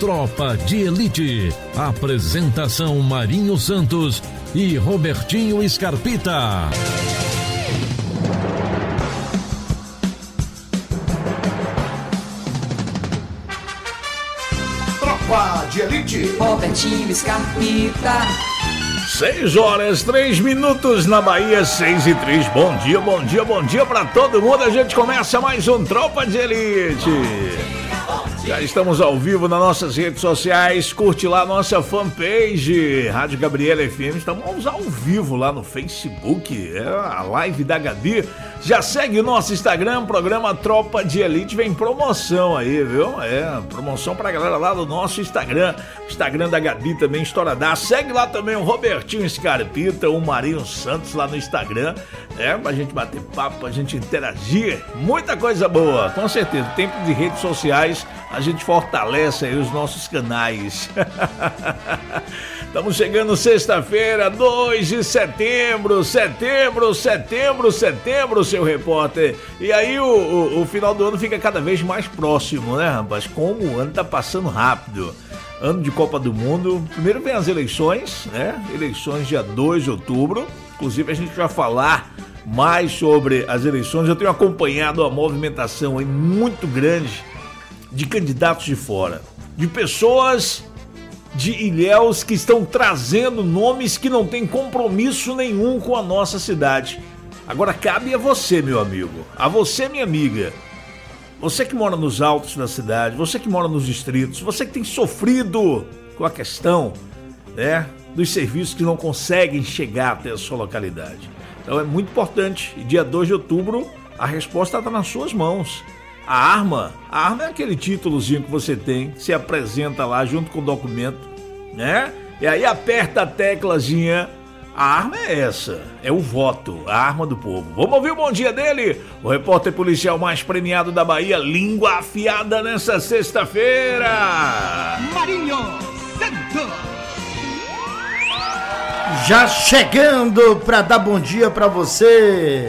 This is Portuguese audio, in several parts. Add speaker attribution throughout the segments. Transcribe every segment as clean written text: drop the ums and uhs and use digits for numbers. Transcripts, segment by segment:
Speaker 1: Tropa de Elite. Apresentação Marinho Santos e Robertinho Scarpita.
Speaker 2: Tropa de Elite.
Speaker 3: Robertinho Scarpita.
Speaker 4: 6h03 na Bahia, 6h03. Bom dia, bom dia, bom dia pra todo mundo. A gente começa mais um Tropa de Elite. Já estamos ao vivo nas nossas redes sociais. Curte lá a nossa fanpage Rádio Gabriela FM. Estamos ao vivo lá no Facebook. É a live da Gabi. Já segue o nosso Instagram, programa Tropa de Elite. Vem promoção aí, viu? É, promoção pra galera lá do nosso Instagram. Instagram da Gabi também, estouradaço. Segue lá também o Robertinho Scarpita, o Marinho Santos lá no Instagram. É, pra gente bater papo, pra gente interagir. Muita coisa boa, com certeza. Tempo de redes sociais, a gente fortalece aí os nossos canais. Estamos chegando sexta-feira, 2 de setembro, setembro, seu repórter. E aí o final do ano fica cada vez mais próximo, né, rapaz? Como o ano tá passando rápido. Ano de Copa do Mundo. Primeiro vem as eleições, né? Eleições dia 2 de outubro. Inclusive a gente vai falar mais sobre as eleições. Eu tenho acompanhado a movimentação aí muito grande de candidatos de fora, de pessoas de Ilhéus que estão trazendo nomes que não têm compromisso nenhum com a nossa cidade. Agora cabe a você, meu amigo, a você, minha amiga, você que mora nos altos da cidade, você que mora nos distritos, você que tem sofrido com a questão, né, dos serviços que não conseguem chegar até a sua localidade. Então é muito importante, e dia 2 de outubro a resposta está nas suas mãos. A arma é aquele títulozinho que você tem, que se apresenta lá junto com o documento, né? E aí aperta a teclazinha. A arma é essa, é o voto, a arma do povo. Vamos ouvir o bom dia dele, o repórter policial mais premiado da Bahia, língua afiada nessa sexta-feira.
Speaker 2: Marinho Santos.
Speaker 5: Já chegando para dar bom dia para você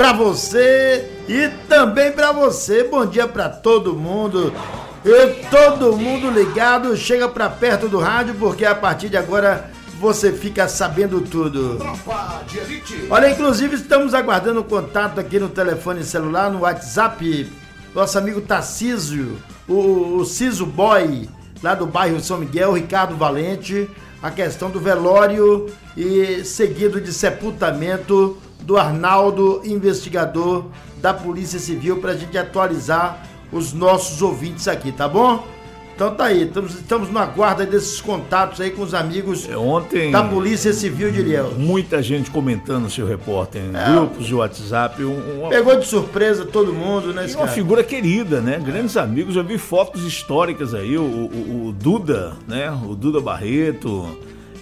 Speaker 5: e também para você. Bom dia para todo mundo. E todo mundo ligado, chega para perto do rádio, porque a partir de agora você fica sabendo tudo.
Speaker 2: Tropa de Elite.
Speaker 5: Olha, inclusive estamos aguardando contato aqui no telefone celular, no WhatsApp. Nosso amigo Tarcísio, o Ciso Boy, lá do bairro São Miguel, Ricardo Valente. A questão do velório e seguido de sepultamento do Arnaldo, investigador da Polícia Civil, para a gente atualizar os nossos ouvintes aqui, tá bom? Então tá aí, estamos no aguardo desses contatos aí com os amigos
Speaker 4: ontem,
Speaker 5: da Polícia Civil de Ilhéus.
Speaker 4: Muita gente comentando, seu repórter, em grupos de WhatsApp.
Speaker 5: Pegou de surpresa todo mundo, né?
Speaker 4: Uma figura querida, né? Grandes amigos, eu vi fotos históricas aí, o Duda, né? O Duda Barreto,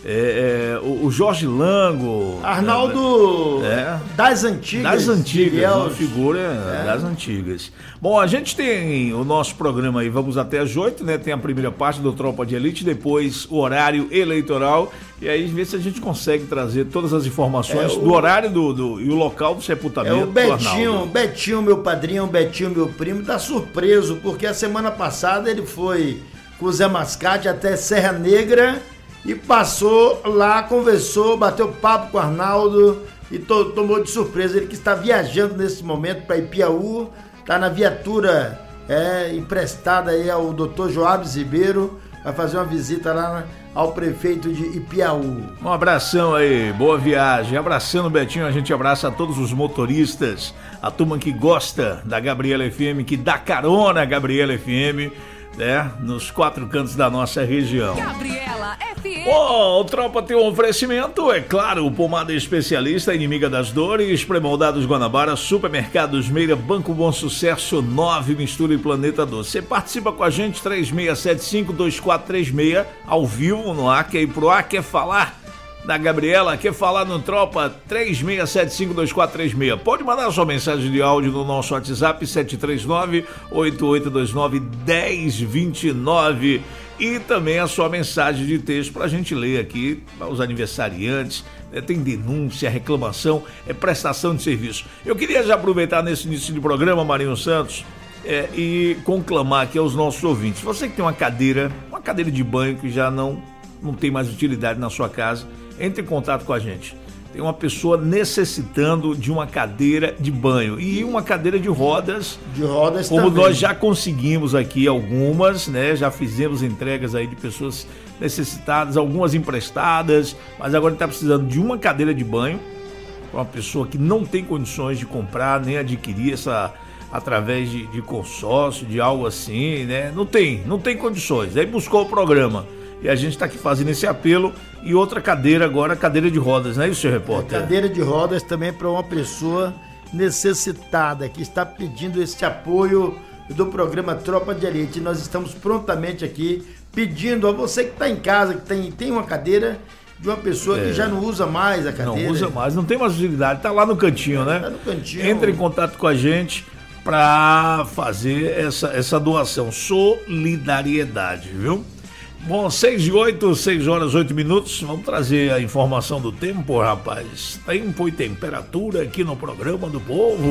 Speaker 4: o Jorge Lango.
Speaker 5: Arnaldo, das antigas.
Speaker 4: Uma figura das antigas. Bom, a gente tem o nosso programa aí, vamos até às 8, né? Tem a primeira parte do Tropa de Elite, depois o horário eleitoral, e aí ver se a gente consegue trazer todas as informações do horário e o local do sepultamento.
Speaker 5: O Betinho, meu padrinho, Betinho, meu primo, tá surpreso, porque a semana passada ele foi com o Zé Mascate até Serra Negra e passou lá, conversou, bateu papo com o Arnaldo e tomou de surpresa. Ele que está viajando nesse momento para Ipiaú, está na viatura emprestada aí ao Dr. Joabes Ribeiro, vai fazer uma visita lá ao prefeito de Ipiaú.
Speaker 4: Um abração aí, boa viagem. Abraçando o Betinho, a gente abraça a todos os motoristas, a turma que gosta da Gabriela FM, que dá carona a Gabriela FM, né, nos 4 cantos da nossa região.
Speaker 3: Gabriela FM.
Speaker 4: O Tropa tem um oferecimento, é claro, o Pomada Especialista, inimiga das dores, Pré-moldados Guanabara, Supermercados Meira, Banco Bom Sucesso, 9, Mistura e Planeta Doce. Você participa com a gente, 3675-2436, ao vivo no ar, quer ir pro ar, quer falar da Gabriela, quer falar no Tropa, 3675-2436. Pode mandar sua mensagem de áudio no nosso WhatsApp, 739-8829-1029. E também a sua mensagem de texto para a gente ler aqui, para os aniversariantes, né? Tem denúncia, reclamação, prestação de serviço. Eu queria já aproveitar nesse início de programa, Marinho Santos, e conclamar aqui aos nossos ouvintes. Você que tem uma cadeira de banho que já não tem mais utilidade na sua casa, entre em contato com a gente. Tem uma pessoa necessitando de uma cadeira de banho e uma cadeira de rodas.
Speaker 5: De rodas
Speaker 4: como
Speaker 5: também.
Speaker 4: Nós já conseguimos aqui algumas, né? Já fizemos entregas aí de pessoas necessitadas, algumas emprestadas, mas agora está precisando de uma cadeira de banho para uma pessoa que não tem condições de comprar nem adquirir essa através de consórcio, de algo assim, né? Não tem condições. Aí buscou o programa. E a gente está aqui fazendo esse apelo. E outra cadeira agora, cadeira de rodas, não é isso, seu repórter?
Speaker 5: Cadeira de rodas também para uma pessoa necessitada, que está pedindo esse apoio do programa Tropa de Elite. Nós estamos prontamente aqui pedindo a você que está em casa, que tem uma cadeira de uma pessoa que já não usa mais a cadeira.
Speaker 4: Não usa mais, não tem mais utilidade, está lá no cantinho, né?
Speaker 5: Está no cantinho.
Speaker 4: Entre em contato com a gente para fazer essa doação. Solidariedade, viu? Bom, 6h08, 6h08. Vamos trazer a informação do tempo, rapaz. Tempo e temperatura aqui no programa do povo.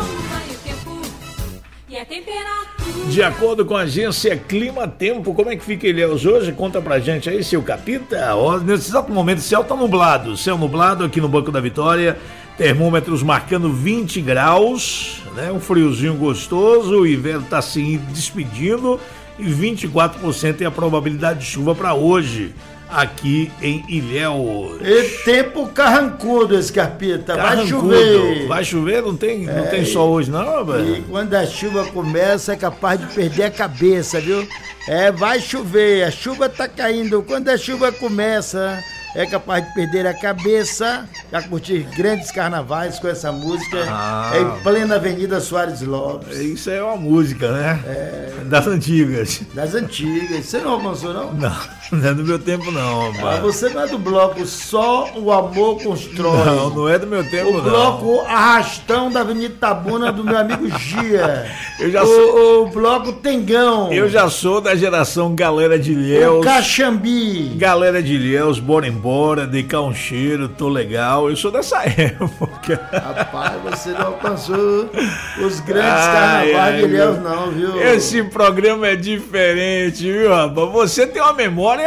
Speaker 4: De acordo com a agência Clima Tempo, como é que fica Ilhéus hoje? Conta pra gente aí, seu Capita. Nesse exato momento o céu tá nublado. Céu nublado aqui no Banco da Vitória. Termômetros marcando 20 graus, né? Um friozinho gostoso. O inverno tá se despedindo. E 24% é a probabilidade de chuva para hoje, aqui em Ilhéus.
Speaker 5: E tempo carrancudo, Scarpita. Vai chover.
Speaker 4: Vai chover? Não tem sol hoje, não, velho?
Speaker 5: E quando a chuva começa, é capaz de perder a cabeça, viu? Vai chover, a chuva tá caindo. Quando a chuva começa, é capaz de perder a cabeça. Já curtir grandes carnavais com essa música em plena Avenida Soares Lopes.
Speaker 4: Isso é uma música, né? Das antigas.
Speaker 5: Das antigas. Você não alcançou, não?
Speaker 4: Não é do meu tempo, não, rapaz.
Speaker 5: Você não é do bloco Só o Amor Constrói.
Speaker 4: Não é do meu tempo, não.
Speaker 5: O bloco Arrastão da Avenida Itabuna do meu amigo Gia. O bloco Tengão.
Speaker 4: Eu já sou da geração Galera de Ilhéus.
Speaker 5: O Caxambi.
Speaker 4: Galera de Ilhéus, bora embora, deicar um cheiro, tô legal. Eu sou dessa época.
Speaker 5: Rapaz, você não alcançou os grandes carnavais de Ilhéus, não, viu?
Speaker 4: Esse programa é diferente, viu, rapaz? Você tem uma memória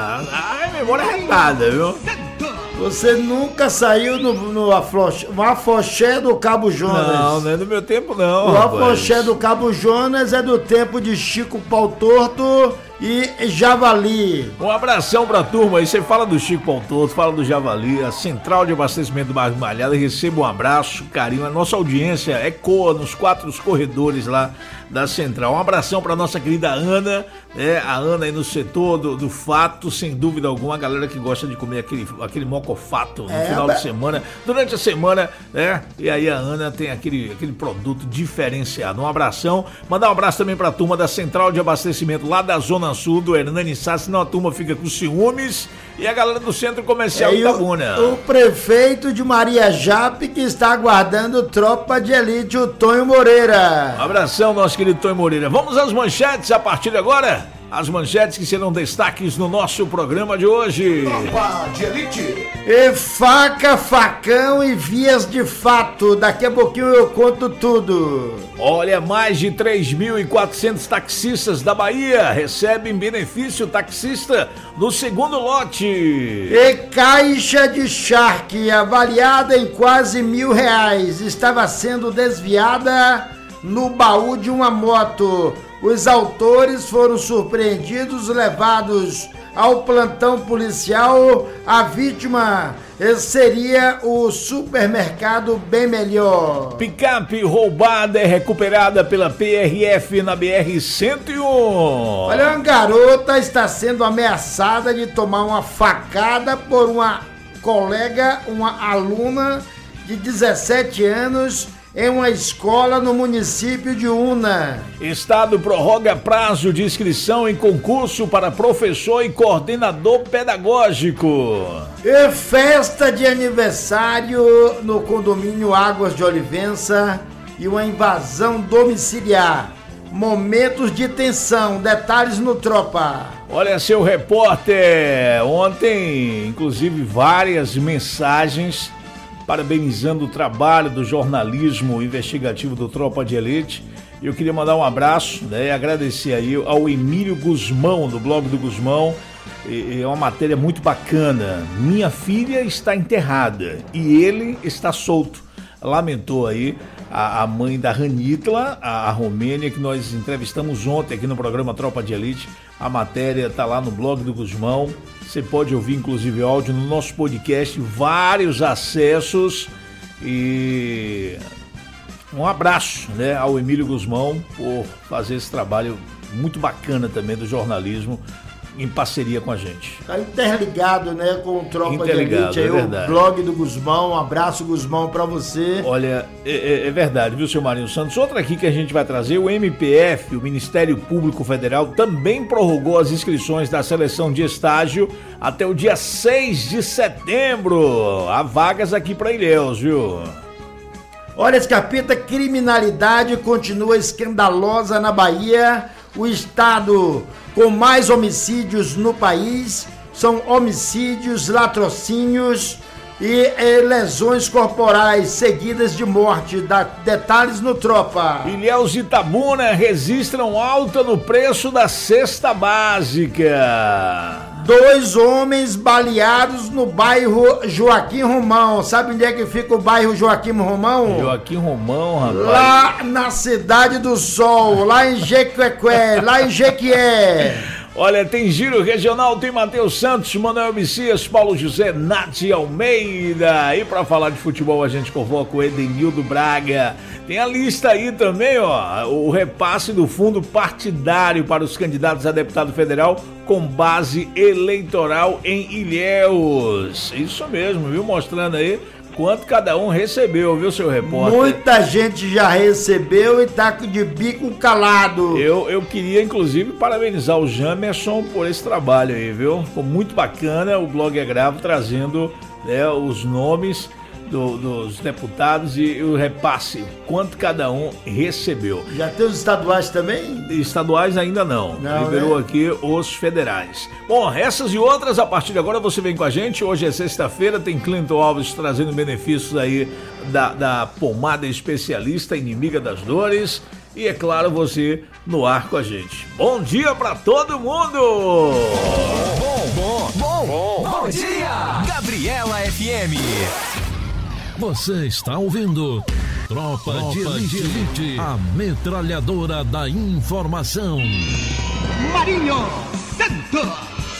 Speaker 4: arretada, viu?
Speaker 5: Você nunca saiu no afoxé do Cabo Jonas.
Speaker 4: Não é do meu tempo, não.
Speaker 5: O afoxé do Cabo Jonas é do tempo de Chico Pau Torto e Javali.
Speaker 4: Um abração pra turma aí. Você fala do Chico Pau Torto, fala do Javali, a central de abastecimento do Bairro Malhada. Receba um abraço, carinho. A nossa audiência ecoa nos 4 corredores lá da central. Um abração pra nossa querida Ana, né? A Ana aí no setor do fato, sem dúvida alguma, a galera que gosta de comer aquele mocofato no final de semana, durante a semana, né? E aí a Ana tem aquele produto diferenciado. Um abração. Mandar um abraço também pra turma da central de abastecimento lá da Zona Sul do Hernani Sá, senão a turma fica com ciúmes. E a galera do Centro Comercial Itabuna.
Speaker 5: O prefeito de Maria Jape que está aguardando Tropa de Elite, o Tonho Moreira.
Speaker 4: Um abração, nosso querido Tonho Moreira. Vamos às manchetes a partir de agora. As manchetes que serão destaques no nosso programa de hoje.
Speaker 2: Tropa de Elite.
Speaker 5: E faca, facão e vias de fato. Daqui a pouquinho eu conto tudo.
Speaker 4: Olha, mais de 3.400 taxistas da Bahia recebem benefício taxista no segundo lote.
Speaker 5: E caixa de charque avaliada em quase R$1.000 estava sendo desviada no baú de uma moto. Os autores foram surpreendidos, levados ao plantão policial. A vítima seria o supermercado Bem Melhor.
Speaker 4: Picape roubada é recuperada pela PRF na BR-101.
Speaker 5: Olha, uma garota está sendo ameaçada de tomar uma facada por uma colega, uma aluna de 17 anos, em uma escola no município de Una.
Speaker 4: Estado prorroga prazo de inscrição em concurso para professor e coordenador pedagógico.
Speaker 5: E festa de aniversário no condomínio Águas de Olivença e uma invasão domiciliar. Momentos de tensão, detalhes no Tropa.
Speaker 4: Olha, seu repórter, ontem, inclusive, várias mensagens parabenizando o trabalho do jornalismo investigativo do Tropa de Elite. Eu queria mandar um abraço, né, e agradecer aí ao Emílio Guzmão, do blog do Guzmão. É uma matéria muito bacana. Minha filha está enterrada e ele está solto. Lamentou aí a mãe da Ranitla, a Romênia, que nós entrevistamos ontem aqui no programa Tropa de Elite. A matéria está lá no blog do Guzmão. Você pode ouvir, inclusive, áudio no nosso podcast, vários acessos. E um abraço, né, ao Emílio Guzmão por fazer esse trabalho muito bacana também do jornalismo em parceria com a gente.
Speaker 5: Tá interligado, né, com o Tropa de Elite, aí
Speaker 4: verdade.
Speaker 5: O blog do Guzmão. Um abraço, Guzmão, pra você.
Speaker 4: Olha, é verdade, viu, seu Marinho Santos? Outra aqui que a gente vai trazer, o MPF, o Ministério Público Federal, também prorrogou as inscrições da seleção de estágio até o dia 6 de setembro. Há vagas aqui pra Ilhéus, viu?
Speaker 5: Olha, Scarpita, criminalidade continua escandalosa na Bahia. O estado com mais homicídios no país são homicídios, latrocínios e lesões corporais seguidas de morte. Detalhes no Tropa.
Speaker 4: Ilhéus e Itabuna registram alta no preço da cesta básica.
Speaker 5: 2 homens baleados no bairro Joaquim Romão. Sabe onde é que fica o bairro Joaquim Romão?
Speaker 4: Joaquim Romão, rapaz.
Speaker 5: Lá na Cidade do Sol, lá em Jequié, lá em Jequié.
Speaker 4: Olha, tem giro regional, tem Matheus Santos, Manuel Messias, Paulo José, Nath Almeida. E para falar de futebol a gente convoca o Edenildo Braga. Tem a lista aí também, ó, o repasse do fundo partidário para os candidatos a deputado federal com base eleitoral em Ilhéus. Isso mesmo, viu? Mostrando aí quanto cada um recebeu, viu, seu repórter?
Speaker 5: Muita gente já recebeu e tá de bico calado.
Speaker 4: Eu queria, inclusive, parabenizar o Jamerson por esse trabalho aí, viu? Ficou muito bacana, o Blog é Gravo trazendo, né, os nomes dos deputados e o repasse, quanto cada um recebeu.
Speaker 5: Já tem os estaduais também?
Speaker 4: Estaduais ainda não liberou, né? Aqui os federais. Bom, essas e outras, a partir de agora você vem com a gente. Hoje é sexta-feira, tem Clinton Alves trazendo benefícios aí da pomada especialista, inimiga das dores. E é claro, você no ar com a gente. Bom dia pra todo mundo!
Speaker 6: Bom dia! Gabriela FM.
Speaker 1: Você está ouvindo Tropa de Elite, a metralhadora da informação.
Speaker 2: Marinho Santos.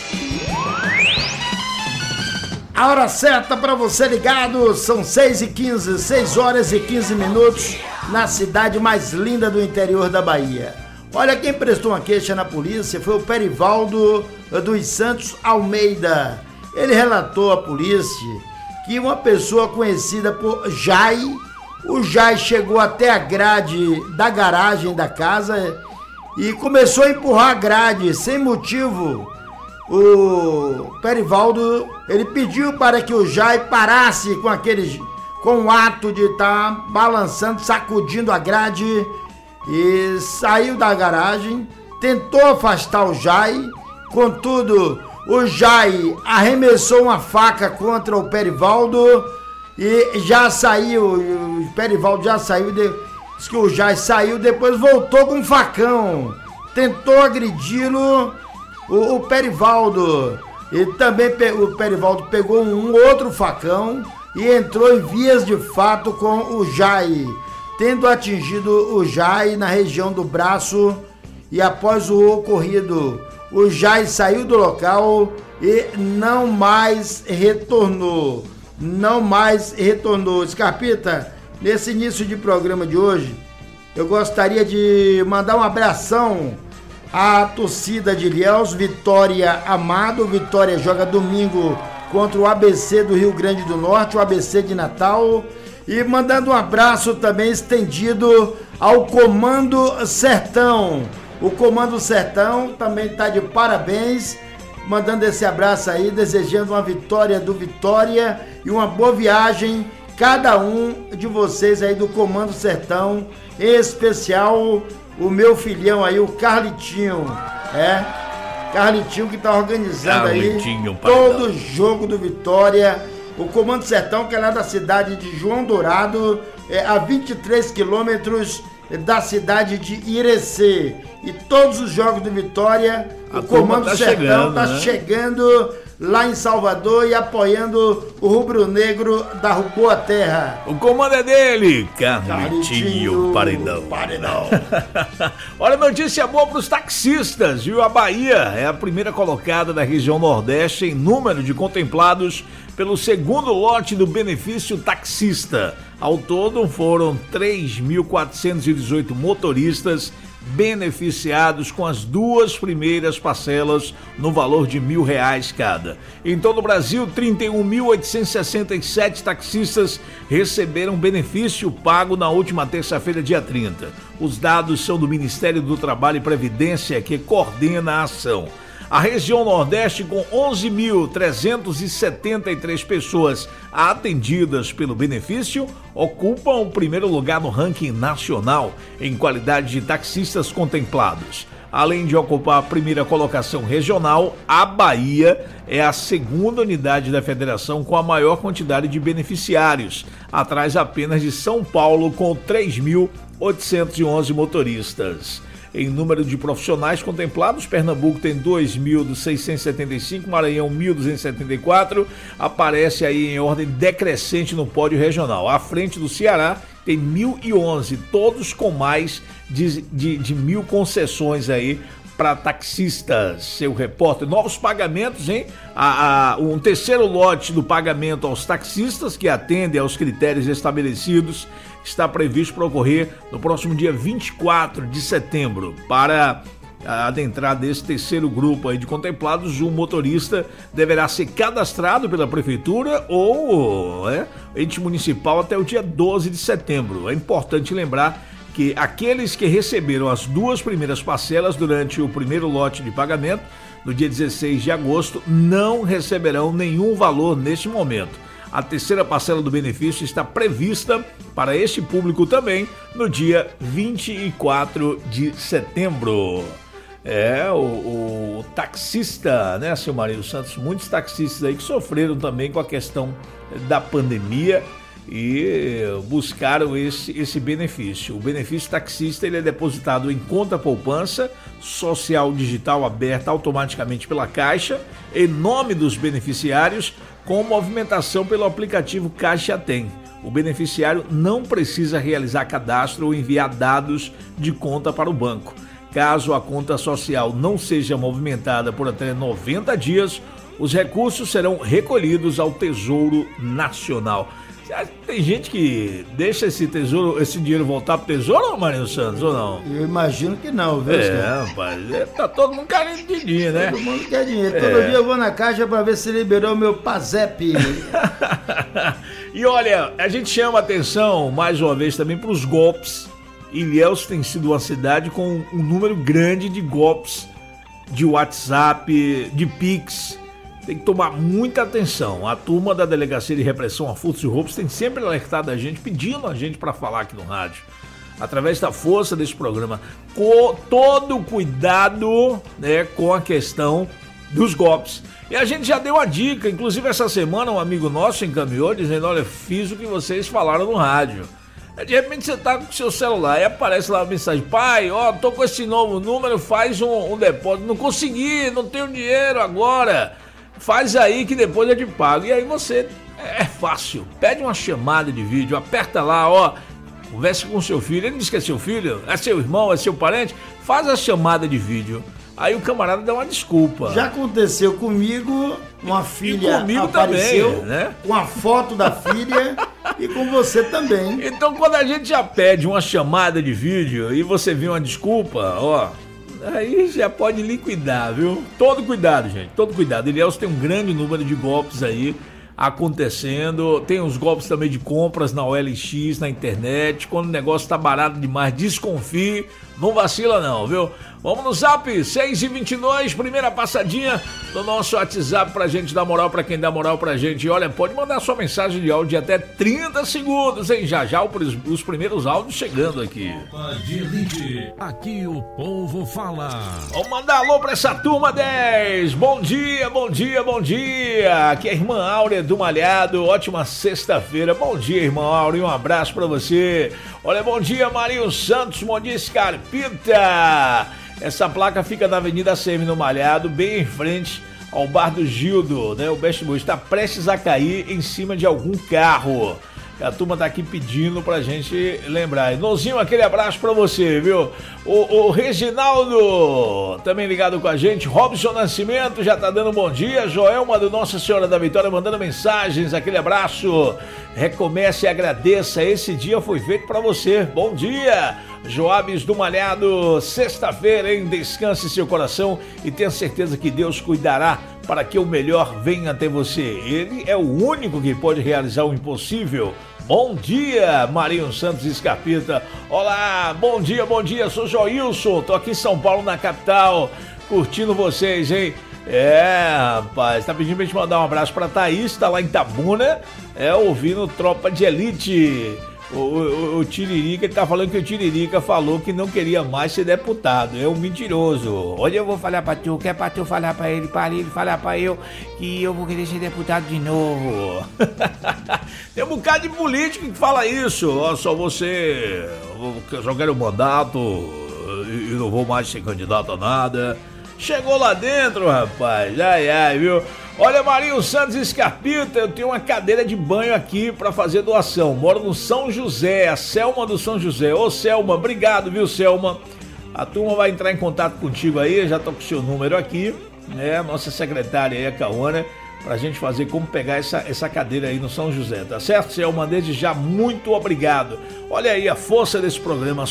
Speaker 5: A hora certa para você ligado, são 6h15, 6 horas e 15 minutos, na cidade mais linda do interior da Bahia. Olha, quem prestou uma queixa na polícia foi o Perivaldo dos Santos Almeida. Ele relatou à polícia que uma pessoa conhecida por Jai, o Jai chegou até a grade da garagem da casa e começou a empurrar a grade sem motivo. O Perivaldo, ele pediu para que o Jai parasse com o ato de estar balançando, sacudindo a grade, e saiu da garagem, tentou afastar o Jai, contudo o Jai arremessou uma faca contra o Perivaldo e já saiu, o Perivaldo já saiu, diz que o Jai saiu, depois voltou com um facão, tentou agredi-lo, o Perivaldo, e também o Perivaldo pegou um outro facão e entrou em vias de fato com o Jai, tendo atingido o Jai na região do braço, e após o ocorrido, o Jai saiu do local e não mais retornou. Scarpita, nesse início de programa de hoje, eu gostaria de mandar um abração à torcida de Ilhéus, Vitória Amado. Vitória joga domingo contra o ABC do Rio Grande do Norte, o ABC de Natal. E mandando um abraço também estendido ao Comando Sertão. O Comando Sertão também está de parabéns, mandando esse abraço aí, desejando uma vitória do Vitória e uma boa viagem, cada um de vocês aí do Comando Sertão, em especial o meu filhão aí, o Carlitinho, Carlitinho que está organizando aí todo o jogo do Vitória, O Comando Sertão, que é lá da cidade de João Dourado, a 23 quilômetros da cidade de Irecê. E todos os jogos do Vitória, o Comando Sertão está chegando lá em Salvador e apoiando o rubro-negro da Boa Terra.
Speaker 4: O comando é dele, Carlitinho Paredão. Olha, notícia boa para os taxistas, viu? A Bahia é a primeira colocada da região Nordeste em número de contemplados pelo segundo lote do benefício taxista. Ao todo foram 3.418 motoristas beneficiados com as duas primeiras parcelas no valor de R$1.000 cada. Em todo o Brasil, 31.867 taxistas receberam benefício pago na última terça-feira, dia 30. Os dados são do Ministério do Trabalho e Previdência, que coordena a ação. A região Nordeste, com 11.373 pessoas atendidas pelo benefício, ocupa o primeiro lugar no ranking nacional em qualidade de taxistas contemplados. Além de ocupar a primeira colocação regional, a Bahia é a segunda unidade da federação com a maior quantidade de beneficiários, atrás apenas de São Paulo, com 3.811 motoristas. Em número de profissionais contemplados, Pernambuco tem 2.675, Maranhão 1.274, aparece aí em ordem decrescente no pódio regional. À frente do Ceará tem 1.011, todos com mais de 1.000 concessões aí para taxistas. Seu repórter, novos pagamentos, hein? Um terceiro lote do pagamento aos taxistas que atendem aos critérios estabelecidos está previsto para ocorrer no próximo dia 24 de setembro. Para adentrar desse terceiro grupo aí de contemplados, o motorista deverá ser cadastrado pela prefeitura ou ente municipal até o dia 12 de setembro. É importante lembrar que aqueles que receberam as duas primeiras parcelas durante o primeiro lote de pagamento, no dia 16 de agosto, não receberão nenhum valor neste momento. A terceira parcela do benefício está prevista para este público também no dia 24 de setembro. O taxista, né, seu Marinho Santos? Muitos taxistas aí que sofreram também com a questão da pandemia e buscaram esse benefício. O benefício taxista, ele é depositado em conta poupança social digital aberta automaticamente pela Caixa, em nome dos beneficiários, com movimentação pelo aplicativo Caixa Tem. O beneficiário não precisa realizar cadastro ou enviar dados de conta para o banco. Caso a conta social não seja movimentada por até 90 dias, os recursos serão recolhidos ao Tesouro Nacional. Tem gente que deixa esse dinheiro voltar pro Tesouro, Marinho Santos, ou não?
Speaker 5: Eu imagino que não, viu?
Speaker 4: Rapaz, tá todo mundo querendo de dinheiro, né?
Speaker 5: Todo mundo quer dinheiro. Todo dia eu vou na Caixa pra ver se liberou o meu PASEP.
Speaker 4: E olha, a gente chama atenção, mais uma vez, também pros golpes. Ilhéus tem sido uma cidade com um número grande de golpes de WhatsApp, de Pix. Tem que tomar muita atenção. A turma da Delegacia de Repressão a Furtos e Roubos tem sempre alertado a gente, pedindo a gente para falar aqui no rádio, através da força desse programa, com todo cuidado, né, com a questão dos golpes. E a gente já deu uma dica, inclusive essa semana um amigo nosso encaminhou dizendo: olha, fiz o que vocês falaram no rádio. De repente você tá com o seu celular e aparece lá a mensagem: pai, tô com esse novo número, faz um depósito. Não consegui, não tenho dinheiro agora. Faz aí que depois eu te pago. E aí você, é fácil, pede uma chamada de vídeo, aperta lá, converse com seu filho. Ele diz que é seu filho, é seu irmão, é seu parente. Faz a chamada de vídeo. Aí o camarada dá uma desculpa.
Speaker 5: Já aconteceu comigo, uma filha apareceu
Speaker 4: também, né?
Speaker 5: Com a foto da filha e com você também.
Speaker 4: Então quando a gente já pede uma chamada de vídeo e você vê uma desculpa, aí já pode liquidar, viu? Todo cuidado, gente, todo cuidado. Ilhéus tem um grande número de golpes aí acontecendo. Tem uns golpes também de compras na OLX, na internet. Quando o negócio tá barato demais, desconfie. Não vacila não, viu? Vamos no zap, 6h22, primeira passadinha do nosso WhatsApp pra gente dar moral, pra quem dá moral pra gente. E olha, pode mandar sua mensagem de áudio de até 30 segundos, hein? Já os primeiros áudios chegando aqui.
Speaker 1: Aqui o povo fala.
Speaker 4: Vamos mandar alô pra essa turma 10. Bom dia, bom dia, bom dia. Aqui é a irmã Áurea do Malhado. Ótima sexta-feira. Bom dia, irmã Áurea. Um abraço pra você. Olha, bom dia, Marinho Santos. Bom dia, Scarpita. Essa placa fica na Avenida ACM no Malhado, bem em frente ao Bar do Gildo, né? O Best Boy está prestes a cair em cima de algum carro. A turma tá aqui pedindo pra gente lembrar. Nozinho, aquele abraço pra você, viu? O Reginaldo, também ligado com a gente. Robson Nascimento já tá dando um bom dia. Joelma do Nossa Senhora da Vitória mandando mensagens. Aquele abraço. Recomece e agradeça. Esse dia foi feito pra você. Bom dia. Joabes do Malhado, sexta-feira, hein? Descanse seu coração e tenha certeza que Deus cuidará para que o melhor venha até você. Ele é o único que pode realizar o impossível. Bom dia, Marinho Santos Escarpita. Olá, bom dia, sou Joilson, tô aqui em São Paulo, na capital, curtindo vocês, hein? Rapaz, tá pedindo pra gente mandar um abraço pra Thaís, tá lá em Itabuna, ouvindo Tropa de Elite. O Tiririca, ele tá falando que o Tiririca falou que não queria mais ser deputado. É um mentiroso. Olha, eu vou falar pra tu, que é pra tu falar pra ele falar pra eu que eu vou querer ser deputado de novo. Tem um bocado de político que fala isso. Ó, só você, eu só quero mandato e não vou mais ser candidato a nada. Chegou lá dentro, rapaz. Ai, viu? Olha, Marinho Santos Escarpita, eu tenho uma cadeira de banho aqui pra fazer doação. Moro no São José, a Selma do São José. Ô, Selma, obrigado, viu, Selma? A turma vai entrar em contato contigo aí, já tô com o seu número aqui, né? Nossa secretária aí, a Cauana, pra gente fazer como pegar essa cadeira aí no São José, tá certo, Selma? Desde já, muito obrigado. Olha aí a força desse programa,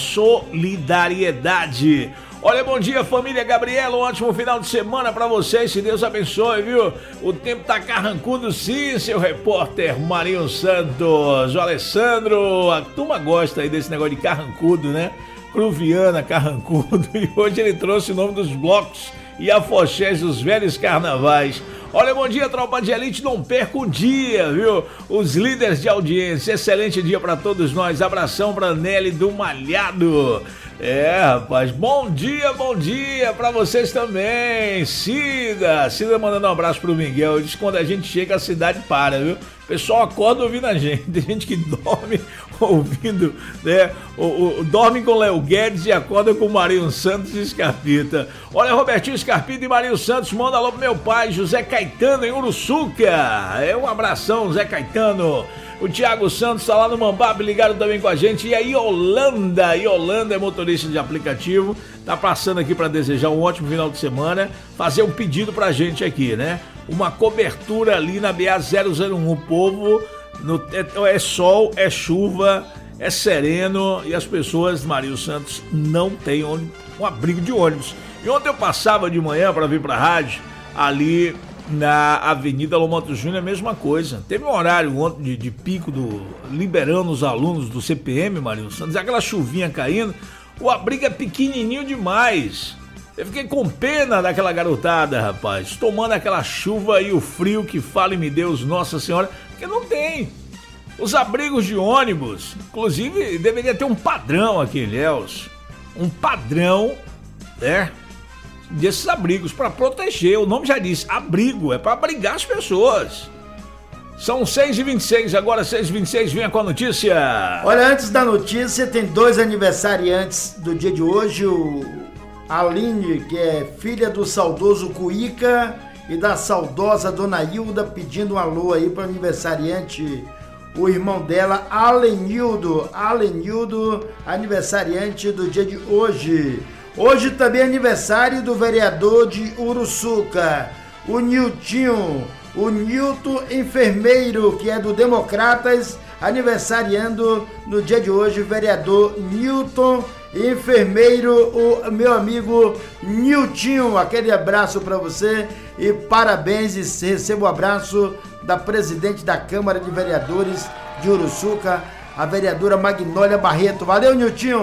Speaker 4: solidariedade. Olha, bom dia, família Gabriela, um ótimo final de semana pra vocês, se Deus abençoe, viu? O tempo tá carrancudo sim, seu repórter Marinho Santos. O Alessandro, a turma gosta aí desse negócio de carrancudo, né? Cruviana, carrancudo, e hoje ele trouxe o nome dos blocos e afoxés dos velhos carnavais. Olha, bom dia, Tropa de Elite, não perca o dia, viu? Os líderes de audiência, excelente dia pra todos nós. Abração pra Nelly do Malhado. Rapaz, bom dia pra vocês também. Cida mandando um abraço pro Miguel. Diz que quando a gente chega a cidade para, viu? O pessoal acorda ouvindo a gente. Tem gente que dorme ouvindo, né? Dorme com Léo Guedes e acorda com Marinho Santos e Escarpita. Olha, Robertinho Escarpita e Marinho Santos, manda alô pro meu pai, José Caetano, em Uruçuca. Um abração, Zé Caetano. O Thiago Santos tá lá no Mambab, ligado também com a gente. E a Yolanda é motorista de aplicativo, tá passando aqui para desejar um ótimo final de semana, fazer um pedido pra gente aqui, né? Uma cobertura ali na BA-001. O povo, é sol, é chuva, é sereno e as pessoas, Marinho Santos, não tem um abrigo de ônibus. E ontem eu passava de manhã para vir pra rádio, ali na Avenida Lomanto Júnior, a mesma coisa. Teve um horário ontem de pico, liberando os alunos do CPM, Marinho Santos, aquela chuvinha caindo, o abrigo é pequenininho demais. Eu fiquei com pena daquela garotada, rapaz, tomando aquela chuva e o frio que fale-me Deus, Nossa Senhora, porque não tem. Os abrigos de ônibus, inclusive, deveria ter um padrão aqui, Léus, um padrão, né? Desses abrigos para proteger, o nome já diz, abrigo, é para abrigar as pessoas. São 6h26, agora 6h26, venha com a notícia.
Speaker 5: Olha, antes da notícia, tem 2 aniversariantes do dia de hoje, a Aline, que é filha do saudoso Cuíca, e da saudosa Dona Hilda, pedindo um alô aí para o aniversariante, o irmão dela, Alenildo, aniversariante do dia de hoje. Hoje também é aniversário do vereador de Uruçuca, o Nilton Enfermeiro, que é do Democratas, aniversariando no dia de hoje, o vereador Nilton Enfermeiro, o meu amigo Nilton. Aquele abraço para você e parabéns, e receba o abraço da presidente da Câmara de Vereadores de Uruçuca, a vereadora Magnólia Barreto. Valeu, Nilton!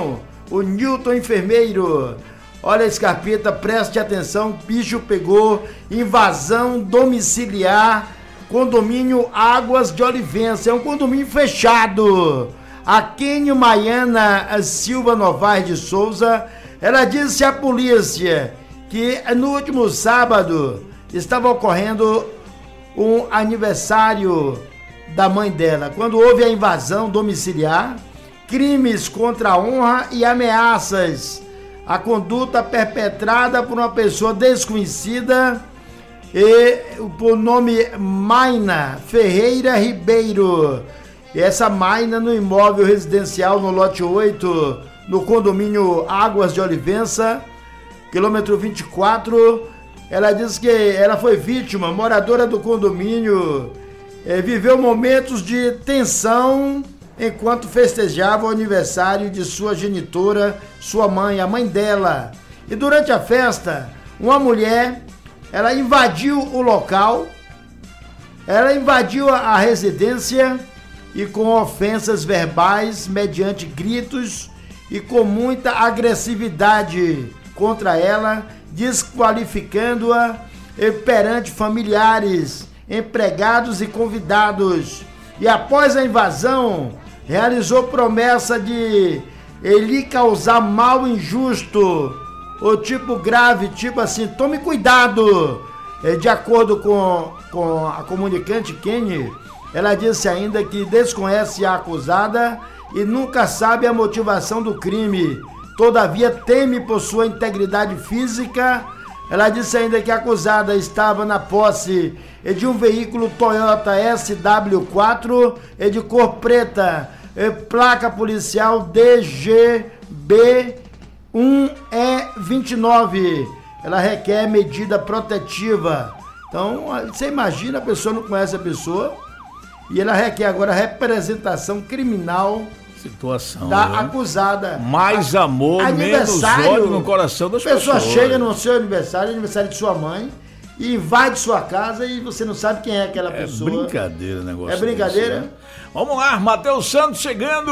Speaker 5: o Newton Enfermeiro. Olha, Scarpeta, preste atenção, bicho pegou, invasão domiciliar, condomínio Águas de Olivença, é um condomínio fechado. A Kênio Maiana Silva Novaes de Souza, ela disse à polícia que no último sábado estava ocorrendo um aniversário da mãe dela, quando houve a invasão domiciliar, crimes contra a honra e ameaças. A conduta perpetrada por uma pessoa desconhecida e por nome Maina Ferreira Ribeiro. E essa Maina no imóvel residencial no lote 8, no condomínio Águas de Olivença, quilômetro 24. Ela diz que ela foi vítima, moradora do condomínio, viveu momentos de tensão enquanto festejava o aniversário de sua genitora, sua mãe, a mãe dela. E durante a festa, uma mulher, ela invadiu o local, ela invadiu a residência e com ofensas verbais, mediante gritos e com muita agressividade contra ela, desqualificando-a perante familiares, empregados e convidados. E após a invasão, realizou promessa de lhe causar mal injusto, ou tipo grave, tipo assim, tome cuidado. De acordo com a comunicante Kenny, ela disse ainda que desconhece a acusada e nunca sabe a motivação do crime. Todavia teme por sua integridade física. Ela disse ainda que a acusada estava na posse de um veículo Toyota SW4 de cor preta, placa policial DGB1E29. Ela requer medida protetiva. Então, você imagina, a pessoa não conhece a pessoa e ela requer agora representação criminal
Speaker 4: situação
Speaker 5: da acusada.
Speaker 4: Mais amor, menos ódio no coração das pessoas.
Speaker 5: A pessoa chega no seu aniversário de sua mãe, e invade sua casa e você não sabe quem é aquela pessoa.
Speaker 4: É brincadeira o negócio.
Speaker 5: É brincadeira?
Speaker 4: Desse, né? Vamos lá, Matheus Santos chegando.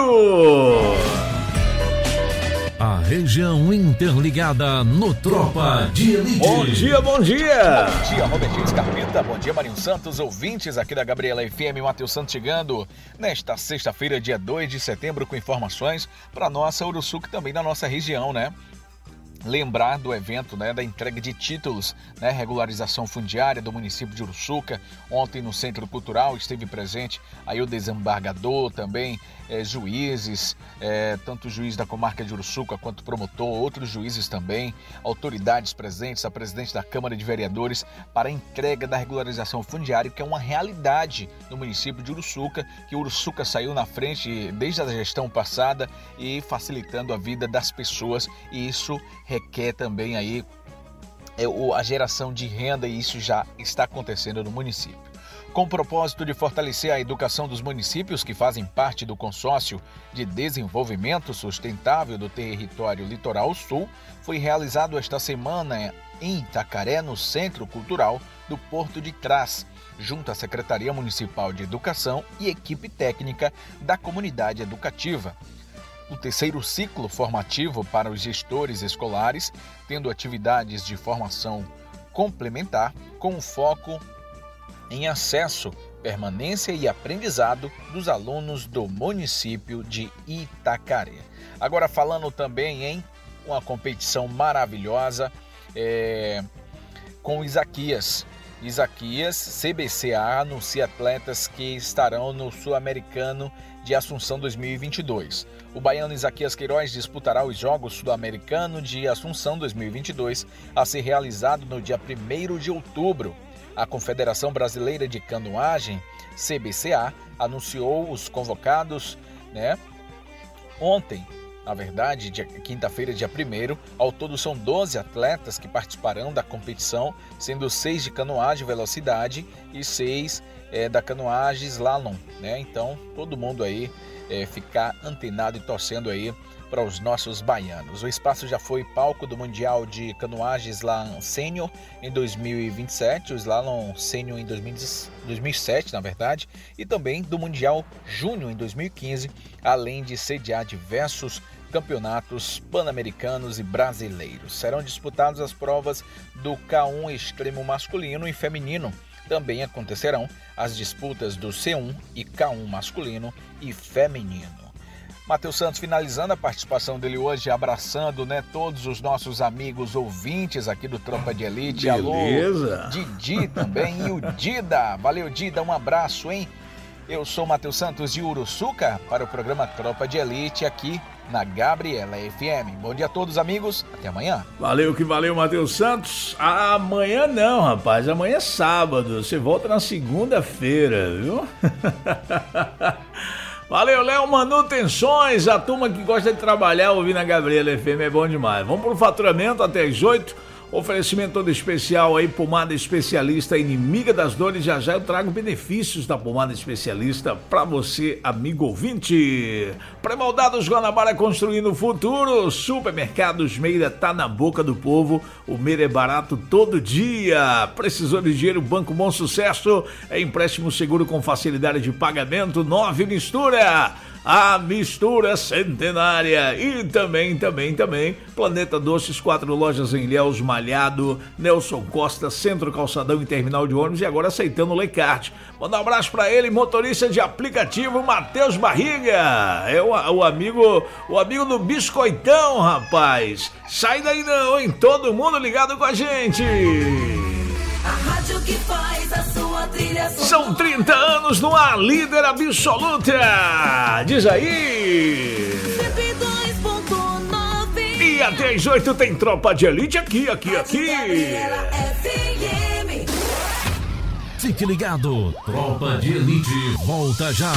Speaker 1: A região interligada no Tropa de Elite.
Speaker 4: Bom dia, bom dia.
Speaker 7: Bom dia, Robertinho Scarpeta. Bom dia, Marinho Santos. Ouvintes aqui da Gabriela FM, Matheus Santos chegando nesta sexta-feira, dia 2 de setembro, com informações para nossa Uruçuca e também da nossa região, né? Lembrar do evento, né, da entrega de títulos, né, regularização fundiária do município de Uruçuca. Ontem no Centro Cultural esteve presente aí o desembargador, também juízes, tanto o juiz da comarca de Uruçuca quanto promotor, outros juízes também, autoridades presentes, a presidente da Câmara de Vereadores, para a entrega da regularização fundiária, que é uma realidade no município de Uruçuca, que Uruçuca saiu na frente desde a gestão passada e facilitando a vida das pessoas, e isso requer também aí a geração de renda, e isso já está acontecendo no município. Com o propósito de fortalecer a educação dos municípios que fazem parte do Consórcio de Desenvolvimento Sustentável do Território Litoral Sul, foi realizado esta semana em Itacaré, no Centro Cultural do Porto de Trás, junto à Secretaria Municipal de Educação e equipe técnica da comunidade educativa. O terceiro ciclo formativo para os gestores escolares, tendo atividades de formação complementar com foco em acesso, permanência e aprendizado dos alunos do município de Itacaré. Agora falando também em uma competição maravilhosa com Isaquias. Isaquias, CBCA, anuncia atletas que estarão no Sul-Americano de Assunção 2022. O baiano Isaquias Queiroz disputará os Jogos Sul-Americano de Assunção 2022, a ser realizado no dia 1º de outubro. A Confederação Brasileira de Canoagem, CBCA, anunciou os convocados, ontem, na verdade, quinta-feira, dia 1º. Ao todo são 12 atletas que participarão da competição, sendo 6 de canoagem velocidade e 6 da canoagem slalom, né? Então, todo mundo aí ficar antenado e torcendo aí para os nossos baianos. O espaço já foi palco do Mundial de Canoagem Slalom Sênior em 2027, o Slalom Sênior em 2007, na verdade, e também do Mundial Júnior em 2015, além de sediar diversos campeonatos pan-americanos e brasileiros. Serão disputadas as provas do K1 extremo masculino e feminino. Também acontecerão as disputas do C1 e K1 masculino e feminino. Matheus Santos finalizando a participação dele hoje, abraçando, né, todos os nossos amigos ouvintes aqui do Tropa de Elite.
Speaker 4: Beleza.
Speaker 7: Alô, Didi também e o Dida. Valeu, Dida, um abraço, hein? Eu sou Matheus Santos de Uruçuca para o programa Tropa de Elite aqui na Gabriela FM. Bom dia a todos, amigos. Até amanhã.
Speaker 4: Valeu que valeu, Matheus Santos. Amanhã não, rapaz. Amanhã é sábado. Você volta na segunda-feira, viu? Valeu, Léo Manutenções, a turma que gosta de trabalhar ouvindo a Gabriela FM é bom demais. Vamos pro faturamento até as 8. Oferecimento todo especial aí, pomada especialista, inimiga das dores. Já já eu trago benefícios da pomada especialista pra você, amigo ouvinte. Pré-moldados Guanabara construindo o futuro. Supermercados Meira tá na boca do povo. O Meira é barato todo dia. Precisou de dinheiro? Banco Bom Sucesso. É empréstimo seguro com facilidade de pagamento. 9 Mistura. A mistura centenária. E também Planeta Doces, 4 lojas em Ilhéus, Malhado, Nelson Costa, Centro Calçadão e Terminal de ônibus, e agora aceitando o Lecarte. Manda um abraço pra ele, motorista de aplicativo Matheus Barriga. É o amigo do Biscoitão, rapaz. Sai daí não, hein? Todo mundo ligado com a gente.
Speaker 3: A rádio que faz a sua trilha sonora.
Speaker 4: São 30 anos no ar, líder absoluta. Diz aí.
Speaker 3: 102.9.
Speaker 4: E até as 8 tem Tropa de Elite aqui.
Speaker 3: Gabriela FM.
Speaker 1: Fique ligado, Tropa de Elite volta já.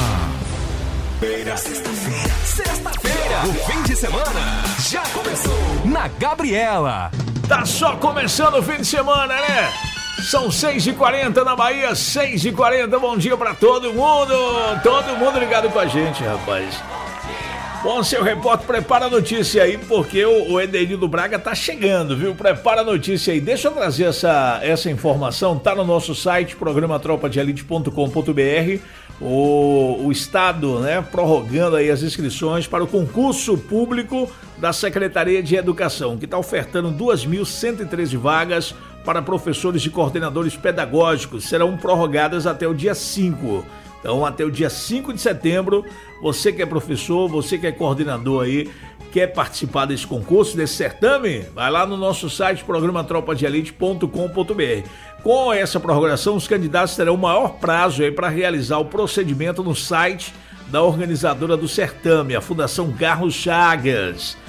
Speaker 6: Sexta-feira, o fim de semana já começou na Gabriela.
Speaker 4: Tá só começando o fim de semana, né? São 6h40 na Bahia, 6h40, bom dia pra todo mundo ligado com a gente, rapaz. Bom, seu repórter, prepara a notícia aí, porque o Edenildo Braga tá chegando, viu? Prepara a notícia aí. Deixa eu trazer essa informação, tá no nosso site, programa tropadeelite.com.br. O Estado, né, prorrogando aí as inscrições para o concurso público da Secretaria de Educação, que está ofertando 2.113 vagas para professores e coordenadores pedagógicos. Serão prorrogadas até o dia 5. Então, até o dia 5 de setembro, você que é professor, você que é coordenador aí, quer participar desse concurso, desse certame, vai lá no nosso site, programa tropadeelite.com.br. Com essa prorrogação, os candidatos terão o maior prazo aí para realizar o procedimento no site da organizadora do certame, a Fundação Carlos Chagas.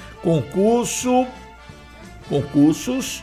Speaker 4: Concursos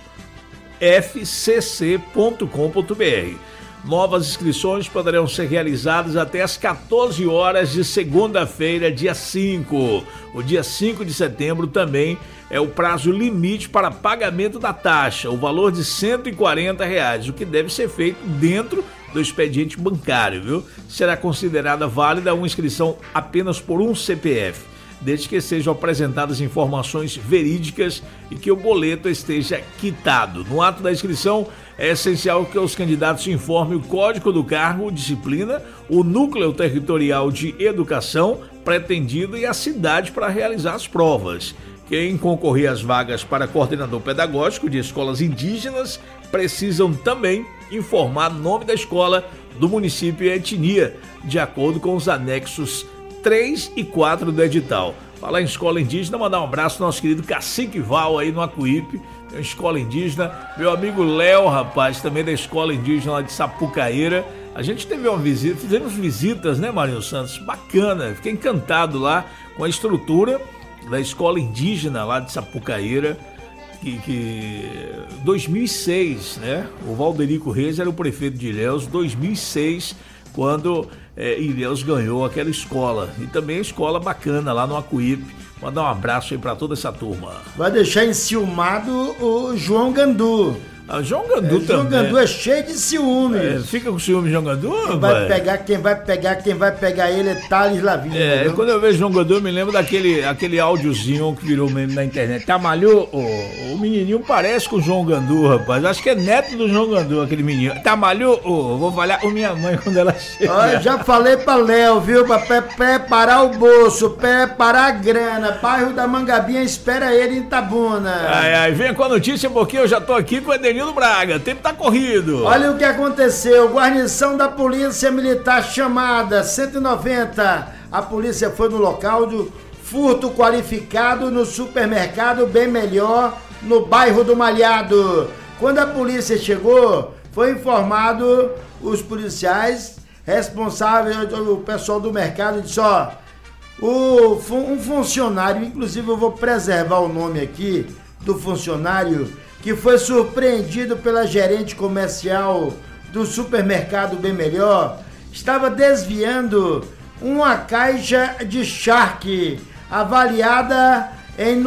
Speaker 4: fcc.com.br. Novas inscrições poderão ser realizadas até às 14 horas de segunda-feira, dia 5. O dia 5 de setembro também é o prazo limite para pagamento da taxa, o valor de R$ 140, o que deve ser feito dentro do expediente bancário, viu? Será considerada válida uma inscrição apenas por um CPF, desde que sejam apresentadas informações verídicas e que o boleto esteja quitado. No ato da inscrição, é essencial que os candidatos informem o código do cargo, disciplina, o núcleo territorial de educação pretendido e a cidade para realizar as provas. Quem concorrer às vagas para coordenador pedagógico de escolas indígenas precisam também informar nome da escola, do município e etnia, de acordo com os anexos 3 e 4 do edital. Falar em escola indígena, mandar um abraço ao nosso querido Cacique Val aí no Acuípe, tem uma escola indígena, meu amigo Léo, rapaz, também da escola indígena lá de Sapucaíra. A gente teve uma visita, fizemos visitas, né, Marinho Santos? Bacana, fiquei encantado lá com a estrutura da escola indígena lá de Sapucaíra, que 2006, né? O Valderico Reis era o prefeito de Ilhéus, 2006, quando Ilhéus ganhou aquela escola. E também a escola bacana lá no Acuípe. Mandar um abraço aí pra toda essa turma.
Speaker 5: Vai deixar enciumado o João Gandu.
Speaker 4: João Gandu também.
Speaker 5: João Gandu é cheio de ciúmes.
Speaker 4: Fica com ciúme, João Gandu?
Speaker 5: Quem vai pegar ele é Thales Lavinha.
Speaker 4: Quando eu vejo João Gandu, eu me lembro daquele áudiozinho que virou meme na internet. Tamalhou, o menininho parece com o João Gandu, rapaz. Acho que é neto do João Gandu, aquele menino. Tamalhou, vou falar com minha mãe quando ela chega.
Speaker 5: Eu já falei pra Léo, viu? Pra preparar o bolso, preparar a grana. Bairro da Mangabinha espera ele em Itabuna.
Speaker 4: Venha com a notícia, porque eu já tô aqui com o Edenildo Braga. O tempo tá corrido.
Speaker 5: Olha o que aconteceu. Guarnição da Polícia Militar chamada 190. A polícia foi no local do furto qualificado no supermercado Bem Melhor, no bairro do Malhado. Quando a polícia chegou, foi informado os policiais responsáveis, o pessoal do mercado, disse, um funcionário, inclusive eu vou preservar o nome aqui do funcionário, que foi surpreendido pela gerente comercial do supermercado Bem Melhor, estava desviando uma caixa de charque avaliada em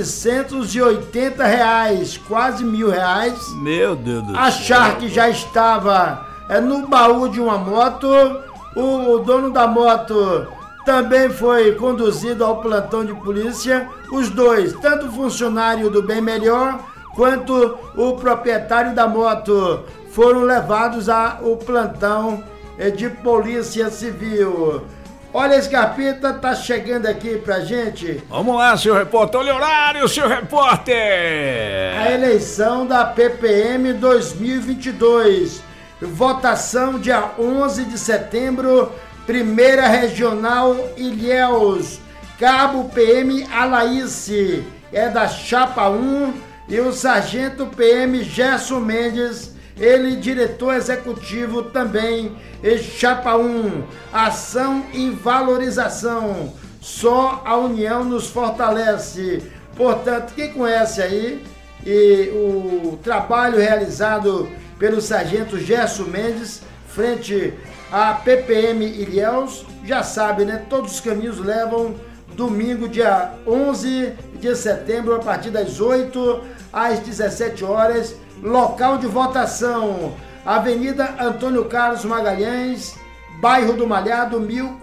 Speaker 5: R$980, quase R$1.000.
Speaker 4: Meu Deus do céu.
Speaker 5: A charque já estava no baú de uma moto. O dono da moto também foi conduzido ao plantão de polícia. Os dois, tanto o funcionário do Bem Melhor quanto o proprietário da moto, foram levados ao plantão de polícia civil. Olha, Scarpita, tá chegando aqui pra gente.
Speaker 4: Vamos lá, senhor repórter. Olha o horário, senhor repórter.
Speaker 5: A eleição da PPM 2022. Votação dia 11 de setembro, Primeira Regional Ilhéus. Cabo PM Alaíce, é da Chapa 1, e o Sargento PM Gerson Mendes, ele diretor executivo também, Chapa 1, ação e valorização, só a união nos fortalece. Portanto, quem conhece aí o trabalho realizado pelo Sargento Gerson Mendes, frente à PPM Ilhéus, já sabe, né? Todos os caminhos levam. Domingo, dia 11 de setembro, a partir das 8 às 17 horas, local de votação, Avenida Antônio Carlos Magalhães, bairro do Malhado,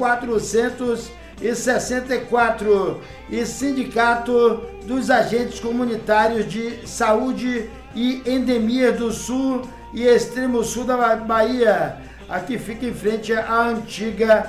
Speaker 5: 1464, e Sindicato dos Agentes Comunitários de Saúde e Endemias do Sul e Extremo Sul da Bahia. Aqui fica em frente à antiga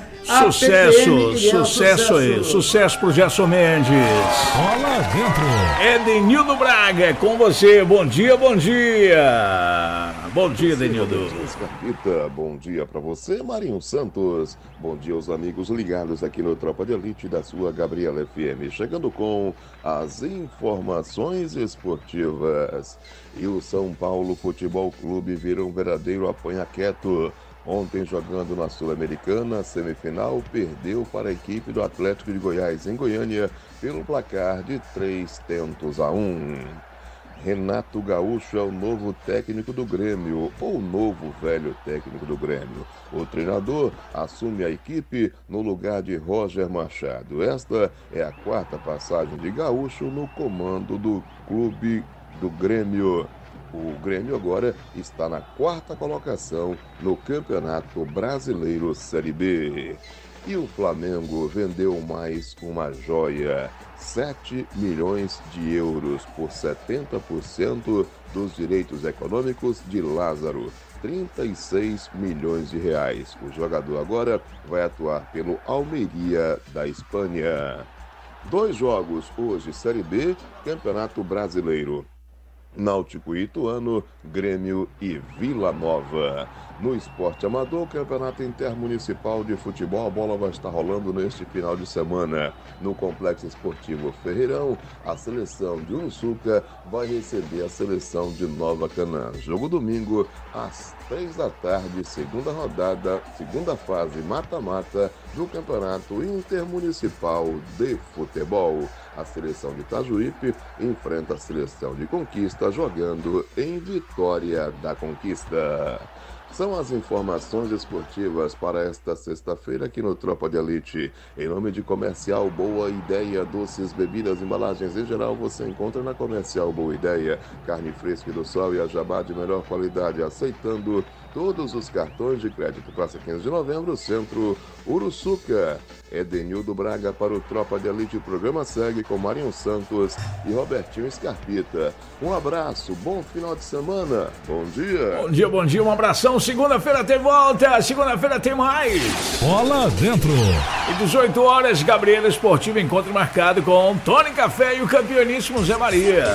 Speaker 4: Sucesso pro Gerson Mendes.
Speaker 1: Bola dentro.
Speaker 4: Edenildo Braga, é com você. Bom dia. Bom dia, Edenildo.
Speaker 8: Bom dia pra você, Marinho Santos. Bom dia aos amigos ligados aqui no Tropa de Elite da sua Gabriela FM. Chegando com as informações esportivas. E o São Paulo Futebol Clube virou um verdadeiro apanha-quieto. Ontem, jogando na Sul-Americana, semifinal, perdeu para a equipe do Atlético de Goiás, em Goiânia, pelo placar de 3-1. Renato Gaúcho é o novo técnico do Grêmio, ou o novo velho técnico do Grêmio. O treinador assume a equipe no lugar de Roger Machado. Esta é a quarta passagem de Gaúcho no comando do clube do Grêmio. O Grêmio agora está na quarta colocação no Campeonato Brasileiro Série B. E o Flamengo vendeu mais uma joia, 7 milhões de euros por 70% dos direitos econômicos de Lázaro, 36 milhões de reais. O jogador agora vai atuar pelo Almeria da Espanha. 2 jogos hoje, Série B, Campeonato Brasileiro. Náutico e Ituano, Grêmio e Vila Nova. No esporte amador, Campeonato Intermunicipal de Futebol, a bola vai estar rolando neste final de semana. No Complexo Esportivo Ferreirão, a seleção de Uruçuca vai receber a seleção de Nova Canaã. Jogo domingo, às 3 da tarde, segunda rodada, segunda fase mata-mata do Campeonato Intermunicipal de Futebol. A seleção de Itajuípe enfrenta a seleção de Conquista, jogando em Vitória da Conquista. São as informações esportivas para esta sexta-feira aqui no Tropa de Elite. Em nome de Comercial Boa Ideia, doces, bebidas, embalagens em geral, você encontra na Comercial Boa Ideia. Carne fresca do sol e a jabá de melhor qualidade, aceitando todos os cartões de crédito. Praça 15 de novembro, Centro Uruçuca. Edenildo Braga para o Tropa de Elite. O programa segue com Marinho Santos e Robertinho Scarpita. Um abraço, bom final de semana. Bom dia.
Speaker 4: Bom dia, bom dia, um abração. Segunda-feira tem volta, segunda-feira tem mais.
Speaker 1: Bola dentro.
Speaker 4: E 18 horas, Gabriela Esportiva, encontro marcado com Tony Café e o campeoníssimo Zé Maria.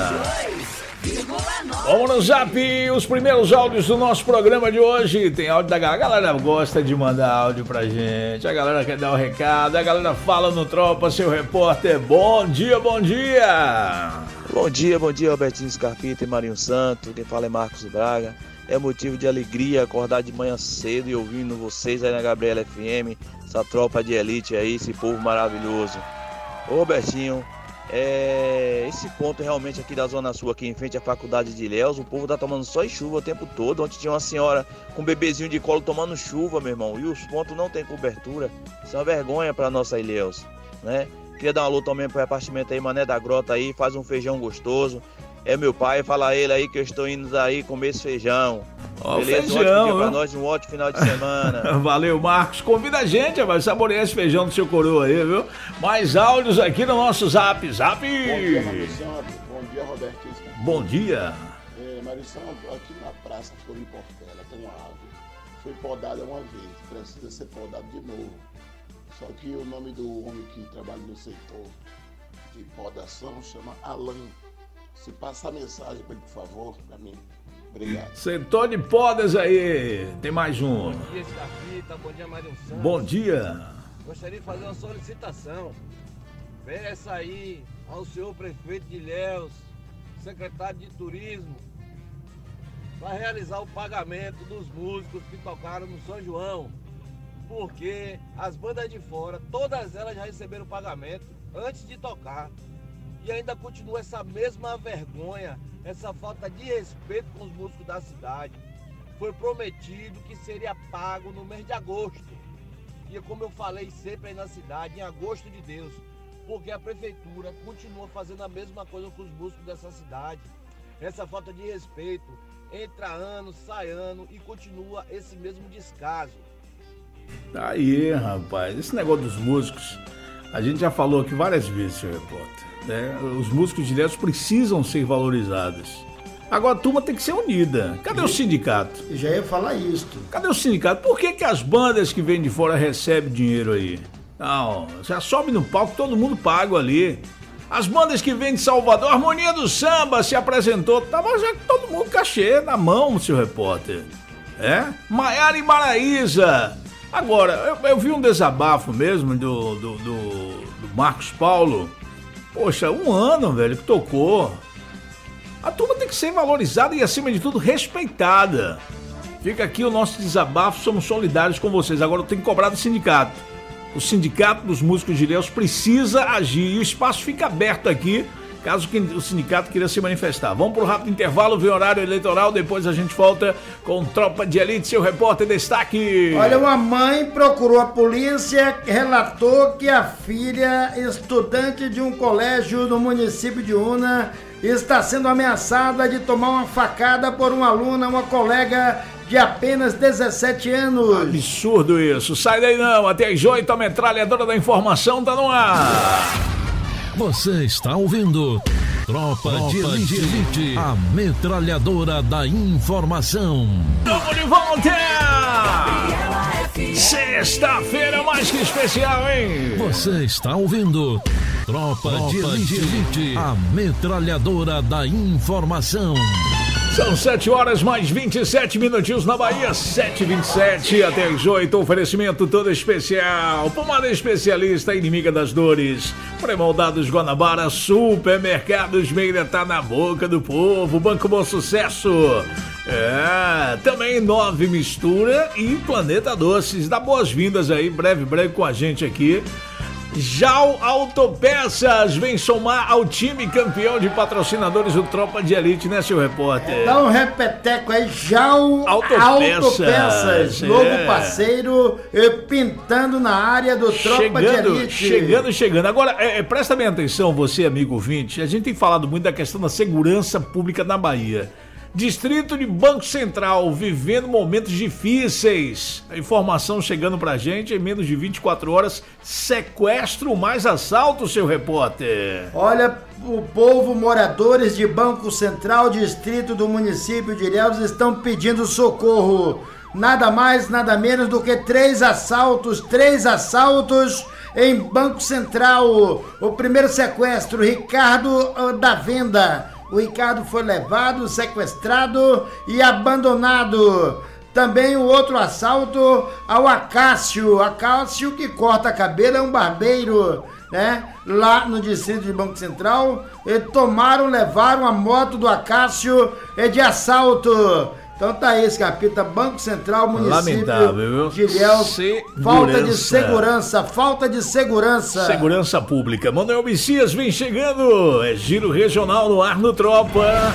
Speaker 4: Vamos no zap, os primeiros áudios do nosso programa de hoje. Tem áudio da galera. A galera gosta de mandar áudio pra gente. A galera quer dar um recado. A galera fala no Tropa, seu repórter. Bom dia, bom dia.
Speaker 9: Bom dia, Robertinho Scarpita e Marinho Santos. Quem fala é Marcos Braga. É motivo de alegria acordar de manhã cedo e ouvindo vocês aí na Gabriela FM. Essa tropa de elite aí, esse povo maravilhoso. Ô Robertinho, esse ponto realmente aqui da Zona Sul, aqui em frente à Faculdade de Ilhéus, o povo tá tomando só em chuva o tempo todo. Ontem tinha uma senhora com um bebezinho de colo tomando chuva, meu irmão, e os pontos não tem cobertura. Isso é uma vergonha pra nossa Ilhéus, né? Queria dar uma luta também pro repartimento aí, Mané da Grota aí, faz um feijão gostoso. É meu pai, fala a ele aí que eu estou indo aí comer esse feijão. Beleza?
Speaker 4: Feijão,
Speaker 9: um ótimo dia pra nós, um ótimo final de semana.
Speaker 4: Valeu, Marcos. Convida a gente, vai saborear esse feijão do seu coroa aí, viu? Mais áudios aqui no nosso zap.
Speaker 10: Bom dia, Mário Santos. Bom dia, Robertinho.
Speaker 4: Bom dia.
Speaker 10: Mário Santos, aqui na Praça Florim Portela tem uma árvore. Foi podada uma vez, precisa ser podada de novo. Só que o nome do homem que trabalha no setor de podação chama Alan. Se passa a mensagem para ele, por favor, para mim. Obrigado.
Speaker 4: Setor de podas aí. Tem mais um.
Speaker 11: Bom dia, Scarpita. Bom dia, Marinho Santos.
Speaker 4: Bom dia.
Speaker 11: Gostaria de fazer uma solicitação. Peça aí ao senhor prefeito de Ilhéus, secretário de Turismo, para realizar o pagamento dos músicos que tocaram no São João. Porque as bandas de fora, todas elas já receberam pagamento antes de tocar. E ainda continua essa mesma vergonha, essa falta de respeito com os músicos da cidade. Foi prometido que seria pago no mês de agosto. E como eu falei sempre aí na cidade, em agosto de Deus. Porque a prefeitura continua fazendo a mesma coisa com os músicos dessa cidade. Essa falta de respeito, entra ano, sai ano e continua esse mesmo descaso.
Speaker 4: Aí, rapaz, esse negócio dos músicos, a gente já falou aqui várias vezes, seu repórter. Os músicos de Ilhéus precisam ser valorizados. Agora a turma tem que ser unida. Cadê o sindicato?
Speaker 5: Eu já ia falar isso.
Speaker 4: Cadê o sindicato? Por que as bandas que vêm de fora recebem dinheiro aí? Não, já sobe no palco, todo mundo paga ali. As bandas que vêm de Salvador, a Harmonia do Samba se apresentou, tava já todo mundo cachê na mão, seu repórter. Maiara e Maraísa. Agora, eu vi um desabafo mesmo do Marcos Paulo. Poxa, 1 ano, velho, que tocou. A turma tem que ser valorizada e, acima de tudo, respeitada. Fica aqui o nosso desabafo, somos solidários com vocês. Agora eu tenho que cobrar do sindicato. O sindicato dos músicos de Ilhéus precisa agir e o espaço fica aberto aqui, caso o sindicato queira se manifestar. Vamos para o rápido intervalo, ver o horário eleitoral, depois a gente volta com Tropa de Elite, seu repórter destaque.
Speaker 5: Olha, uma mãe procurou a polícia, relatou que a filha, estudante de um colégio no município de Una, está sendo ameaçada de tomar uma facada por uma aluna, uma colega de apenas 17 anos.
Speaker 4: Absurdo isso, sai daí não, até às 8 a metralhadora da informação tá no ar.
Speaker 1: Você está ouvindo Tropa de Elite, a metralhadora da informação.
Speaker 4: Tamo de volta! Sexta-feira mais que especial, hein?
Speaker 1: Você está ouvindo Tropa de Elite, a metralhadora da informação.
Speaker 4: São 7 horas mais 27 minutinhos na Bahia, 7h27 até as 8. Oferecimento todo especial. Pomada especialista, inimiga das dores. Pré-moldados Guanabara, Supermercados Meira tá na boca do povo. Banco Bom Sucesso. Também 9 Mistura e Planeta Doces. Dá boas-vindas aí, breve com a gente aqui. Jal Autopeças vem somar ao time campeão de patrocinadores do Tropa de Elite, né, seu repórter?
Speaker 5: Dá um repeteco aí, Jal Autopeças, novo parceiro, pintando na área do Tropa de Elite.
Speaker 4: Chegando. Agora, presta bem atenção, você, amigo ouvinte, a gente tem falado muito da questão da segurança pública na Bahia. Distrito de Banco Central, vivendo momentos difíceis. A informação chegando pra gente em menos de 24 horas. Sequestro mais assalto, seu repórter.
Speaker 5: Olha, o povo, moradores de Banco Central, distrito do município de Ilhéus, estão pedindo socorro. Nada mais, nada menos do que 3 assaltos em Banco Central. O primeiro sequestro, Ricardo da Venda. O Ricardo foi levado, sequestrado e abandonado. Também o outro assalto ao Acácio. Acácio que corta cabelo, é um barbeiro, né? Lá no distrito de Banco Central. Levaram a moto do Acácio de assalto. Então tá aí esse capítulo, Banco Central, município de Ilhéus. Falta de segurança.
Speaker 4: Segurança pública. Manuel Messias vem chegando. É Giro Regional no ar no Tropa.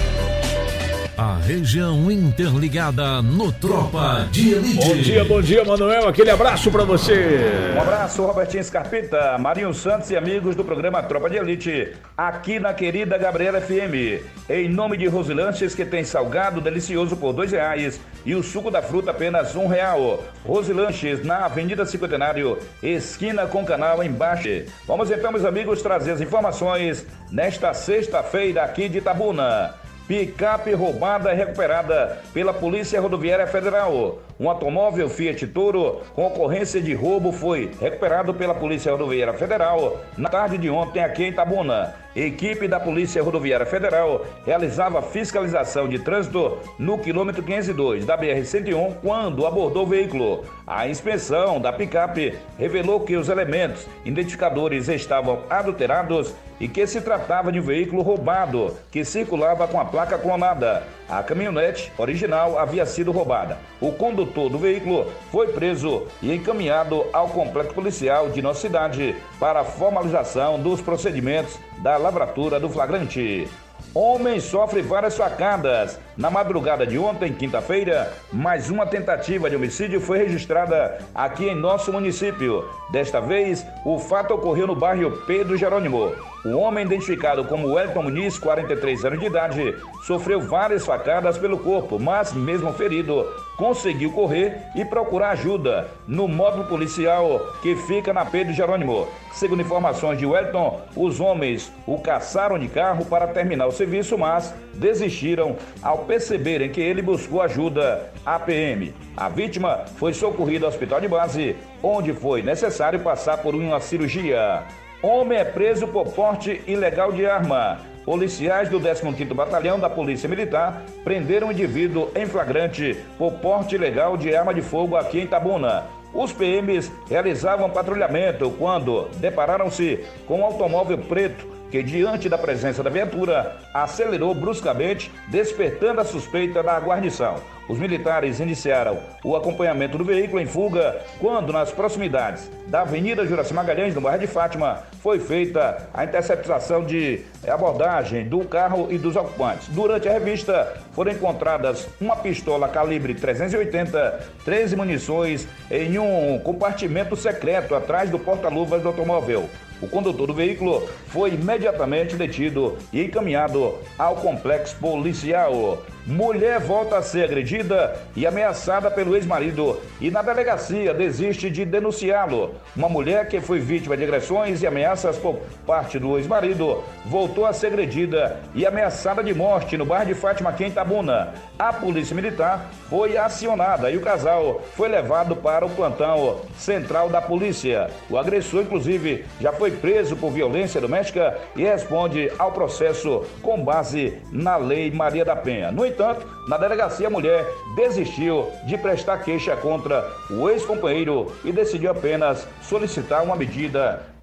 Speaker 1: A região interligada no Tropa de Elite.
Speaker 4: Bom dia, Manuel. Aquele abraço pra você.
Speaker 12: Um abraço, Robertinho Scarpita, Marinho Santos e amigos do programa Tropa de Elite, aqui na querida Gabriela FM. Em nome de Rosilanches, que tem salgado delicioso por R$2 e o suco da fruta apenas R$1. Rosilanches, na Avenida Cinquentenário, esquina com canal embaixo. Vamos então, meus amigos, trazer as informações nesta sexta-feira aqui de Itabuna. Picape roubada e recuperada pela Polícia Rodoviária Federal. Um automóvel Fiat Toro com ocorrência de roubo foi recuperado pela Polícia Rodoviária Federal na tarde de ontem aqui em Itabuna. Equipe da Polícia Rodoviária Federal realizava fiscalização de trânsito no quilômetro 502 da BR-101 quando abordou o veículo. A inspeção da picape revelou que os elementos identificadores estavam adulterados e que se tratava de um veículo roubado que circulava com a placa clonada. A caminhonete original havia sido roubada. O condutor do veículo foi preso e encaminhado ao complexo policial de nossa cidade para a formalização dos procedimentos da lavratura do flagrante. Homem sofre várias facadas. Na madrugada de ontem, quinta-feira, mais uma tentativa de homicídio foi registrada aqui em nosso município. Desta vez, o fato ocorreu no bairro Pedro Jerônimo. O homem, identificado como Wellington Muniz, 43 anos de idade, sofreu várias facadas pelo corpo, mas, mesmo ferido, conseguiu correr e procurar ajuda no módulo policial que fica na Pedro Jerônimo. Segundo informações de Wellington, os homens o caçaram de carro para terminar o serviço, mas desistiram ao perceberem que ele buscou ajuda à PM. A vítima foi socorrida ao hospital de base, onde foi necessário passar por uma cirurgia. Homem é preso por porte ilegal de arma. Policiais do 15º Batalhão da Polícia Militar prenderam um indivíduo em flagrante por porte ilegal de arma de fogo aqui em Itabuna. Os PMs realizavam patrulhamento quando depararam-se com um automóvel preto que, diante da presença da viatura, acelerou bruscamente, despertando a suspeita da guarnição. Os militares iniciaram o acompanhamento do veículo em fuga quando, nas proximidades da Avenida Juraci Magalhães, no bairro de Fátima, foi feita a interceptação de abordagem do carro e dos ocupantes. Durante a revista, foram encontradas uma pistola calibre 380, 13 munições em um compartimento secreto atrás do porta-luvas do automóvel. O condutor do veículo foi imediatamente detido e encaminhado ao complexo policial. Mulher volta a ser agredida e ameaçada pelo ex-marido e na delegacia desiste de denunciá-lo. Uma mulher que foi vítima de agressões e ameaças por parte do ex-marido voltou a ser agredida e ameaçada de morte no bairro de Fátima, aqui em Itabuna. A polícia militar foi acionada e o casal foi levado para o plantão central da polícia. O agressor, inclusive, já foi preso por violência doméstica e responde ao processo com base na Lei Maria da Penha. No entanto, na delegacia, a mulher desistiu de prestar queixa contra o ex-companheiro e decidiu apenas solicitar uma medida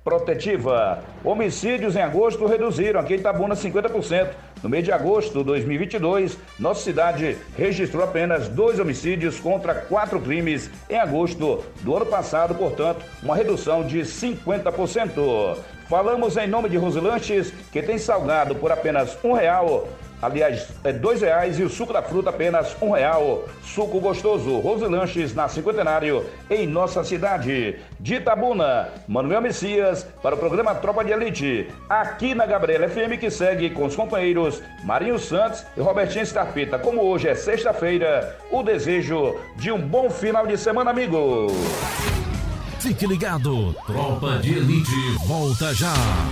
Speaker 12: protetiva. Homicídios em agosto reduziram aqui em Itabuna 50%. No mês de agosto de 2022, nossa cidade registrou apenas 2 homicídios contra 4 crimes em agosto do ano passado, portanto, uma redução de 50%. Falamos em nome de Rosilanches, que tem salgado por apenas R$1. Aliás, R$2 e o suco da fruta apenas R$1. Suco gostoso, Rosilanches na Cinquentenário, em nossa cidade de Itabuna. Manuel Messias para o programa Tropa de Elite, aqui na Gabriela FM, que segue com os companheiros Marinho Santos e Robertinho Scarpeta. Como hoje é sexta-feira, o desejo de um bom final de semana, amigo.
Speaker 1: Fique ligado, Tropa de Elite volta já.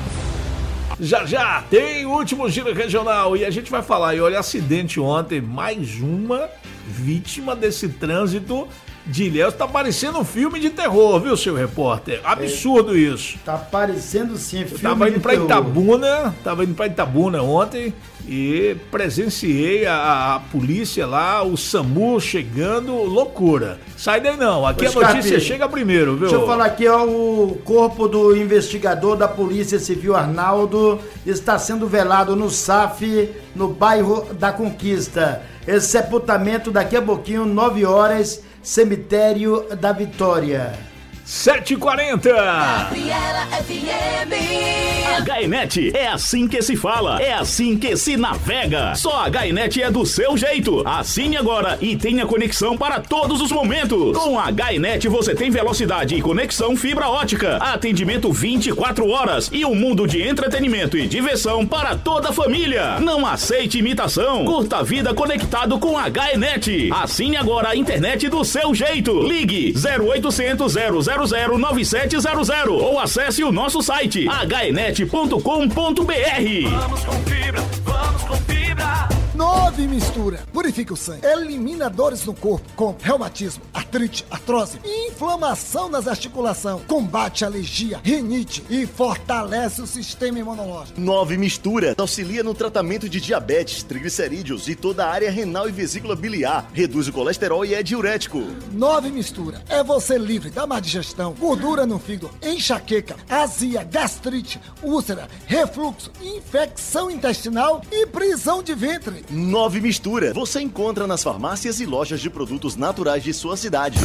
Speaker 4: Já tem o último giro regional e a gente vai falar. E olha, acidente ontem, mais uma vítima desse trânsito de Ilhéus. Tá parecendo um filme de terror, viu, seu repórter? Absurdo isso.
Speaker 5: Tá parecendo sim, filme
Speaker 4: tava indo pra Itabuna ontem e presenciei a polícia lá, o SAMU chegando, loucura. Sai daí não, aqui a notícia chega primeiro, viu?
Speaker 5: Deixa eu falar aqui, ó, o corpo do investigador da Polícia Civil Arnaldo está sendo velado no SAF, no bairro da Conquista. Esse sepultamento daqui a pouquinho, 9 horas, cemitério da Vitória.
Speaker 4: 7h40.
Speaker 3: Gabriela FM.
Speaker 13: HNet, é assim que se fala, é assim que se navega. Só a HNet é do seu jeito. Assine agora e tenha conexão para todos os momentos. Com a HNet você tem velocidade e conexão fibra ótica, atendimento 24 horas e um mundo de entretenimento e diversão para toda a família. Não aceite imitação. Curta a vida conectado com a HNet. Assine agora a internet do seu jeito. Ligue 0800 000 9700 ou acesse o nosso site hnet.com.br.
Speaker 14: Vamos com fibra, vamos com fibra. 9 mistura, purifica o sangue, elimina dores no corpo, com reumatismo, artrite, artrose, inflamação nas articulações, combate alergia, rinite e fortalece o sistema imunológico.
Speaker 15: 9 mistura, auxilia no tratamento de diabetes, triglicerídeos e toda a área renal e vesícula biliar, reduz o colesterol e é diurético.
Speaker 14: 9 mistura, é você livre da má digestão, gordura no fígado, enxaqueca, azia, gastrite, úlcera, refluxo, infecção intestinal e prisão de ventre.
Speaker 15: 9 mistura, você encontra nas farmácias e lojas de produtos naturais de sua cidade.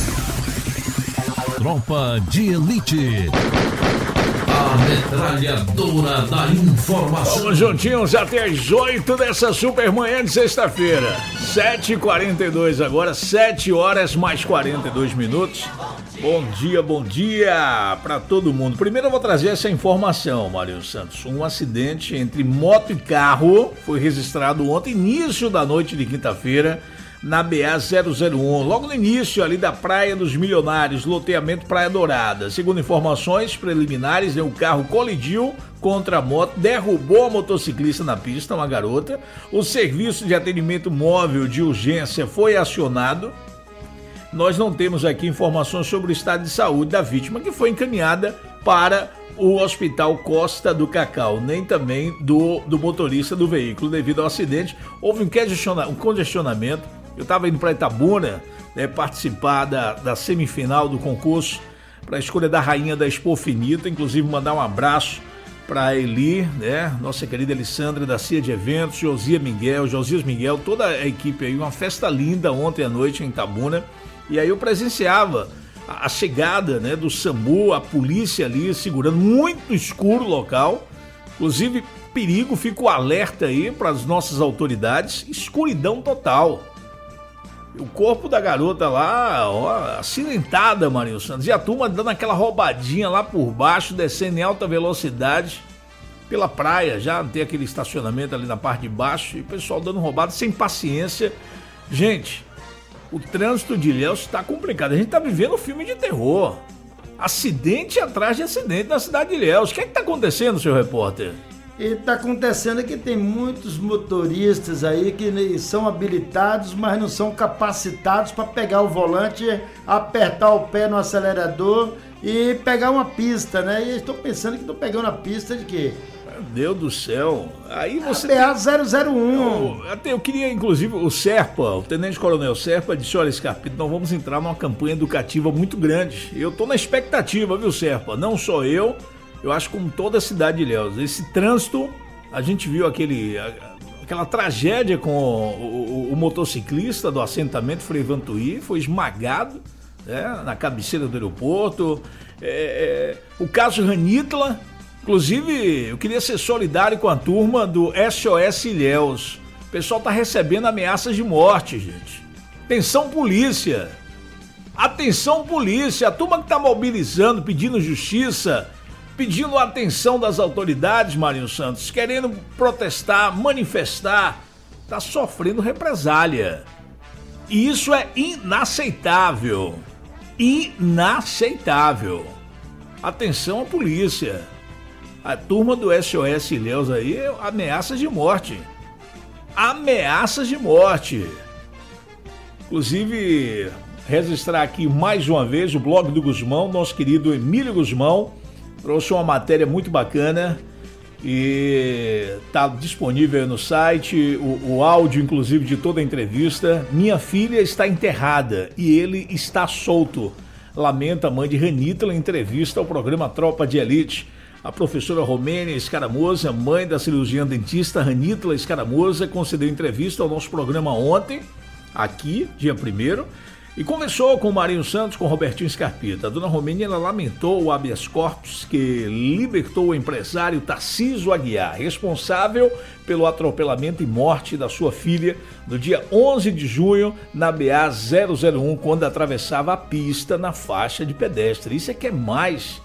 Speaker 1: Tropa de Elite. A metralhadora da informação.
Speaker 4: Vamos juntinhos até as 8 dessa super manhã de sexta-feira. 7h42 agora, 7 horas mais 42 minutos. Bom dia para todo mundo. Primeiro eu vou trazer essa informação, Mário Santos. Um acidente entre moto e carro foi registrado ontem, início da noite de quinta-feira, na BA-001, logo no início ali da Praia dos Milionários, loteamento Praia Dourada. Segundo informações preliminares, o carro colidiu contra a moto, derrubou a motociclista na pista, uma garota. O serviço de atendimento móvel de urgência foi acionado. Nós não temos aqui informações sobre o estado de saúde da vítima, que foi encaminhada para o Hospital Costa do Cacau, nem também do motorista do veículo. Devido ao acidente, houve um congestionamento. Eu estava indo para Itabuna, participar da semifinal do concurso para a escolha da rainha da Expo Finita, inclusive mandar um abraço para a Eli, nossa querida Alessandra da CIA de Eventos, Josias Miguel, toda a equipe aí, uma festa linda ontem à noite em Itabuna. E aí eu presenciava a chegada do SAMU, a polícia ali segurando, muito escuro o local, inclusive perigo, fica o alerta aí para as nossas autoridades, escuridão total. O corpo da garota lá, ó, acidentada, Marinho Santos, e a turma dando aquela roubadinha lá por baixo, descendo em alta velocidade pela praia, já tem aquele estacionamento ali na parte de baixo, e o pessoal dando roubada sem paciência. Gente, o trânsito de Ilhéus está complicado. A gente está vivendo um filme de terror. Acidente atrás de acidente na cidade de Ilhéus. O que é que está acontecendo, seu repórter?
Speaker 5: E está acontecendo que tem muitos motoristas aí que são habilitados, mas não são capacitados para pegar o volante, apertar o pé no acelerador e pegar uma pista, né? E estou pensando que estão pegando a pista de quê?
Speaker 4: Meu Deus do céu. Aí você
Speaker 5: BA-001.
Speaker 4: Eu queria, inclusive, o Serpa, o Tenente Coronel Serpa, disse: olha, Scarpito, nós vamos entrar numa campanha educativa muito grande. Eu tô na expectativa, viu, Serpa? Não só eu, Eu acho como toda a cidade de Ilhéus. Esse trânsito, a gente viu aquela tragédia com o motociclista do assentamento Frei Vantuí, foi esmagado, né, na cabeceira do aeroporto. O caso Ranitla, inclusive eu queria ser solidário com a turma do SOS Ilhéus. O pessoal tá recebendo ameaças de morte, gente. Atenção polícia, a turma que tá mobilizando, pedindo justiça, pedindo a atenção das autoridades, Marinho Santos, querendo protestar, manifestar, tá sofrendo represália. E isso é inaceitável. Inaceitável. Atenção à polícia. A turma do SOS Ilhéus aí, ameaças de morte. Ameaças de morte. Inclusive, registrar aqui mais uma vez o blog do Guzmão, nosso querido Emílio Guzmão, trouxe uma matéria muito bacana e está disponível no site, o áudio inclusive de toda a entrevista. Minha filha está enterrada e ele está solto, lamenta a mãe de Ranitla em entrevista ao programa Tropa de Elite. A professora Romênia Escaramuza, mãe da cirurgiã dentista Ranitla Escaramuza, concedeu entrevista ao nosso programa ontem, aqui, dia 1º, e conversou com o Marinho Santos, com o Robertinho Scarpita. A dona Romênia, ela lamentou o habeas corpus que libertou o empresário Tarcísio Aguiar, responsável pelo atropelamento e morte da sua filha no dia 11 de junho na BA-001, quando atravessava a pista na faixa de pedestre. Isso é que é mais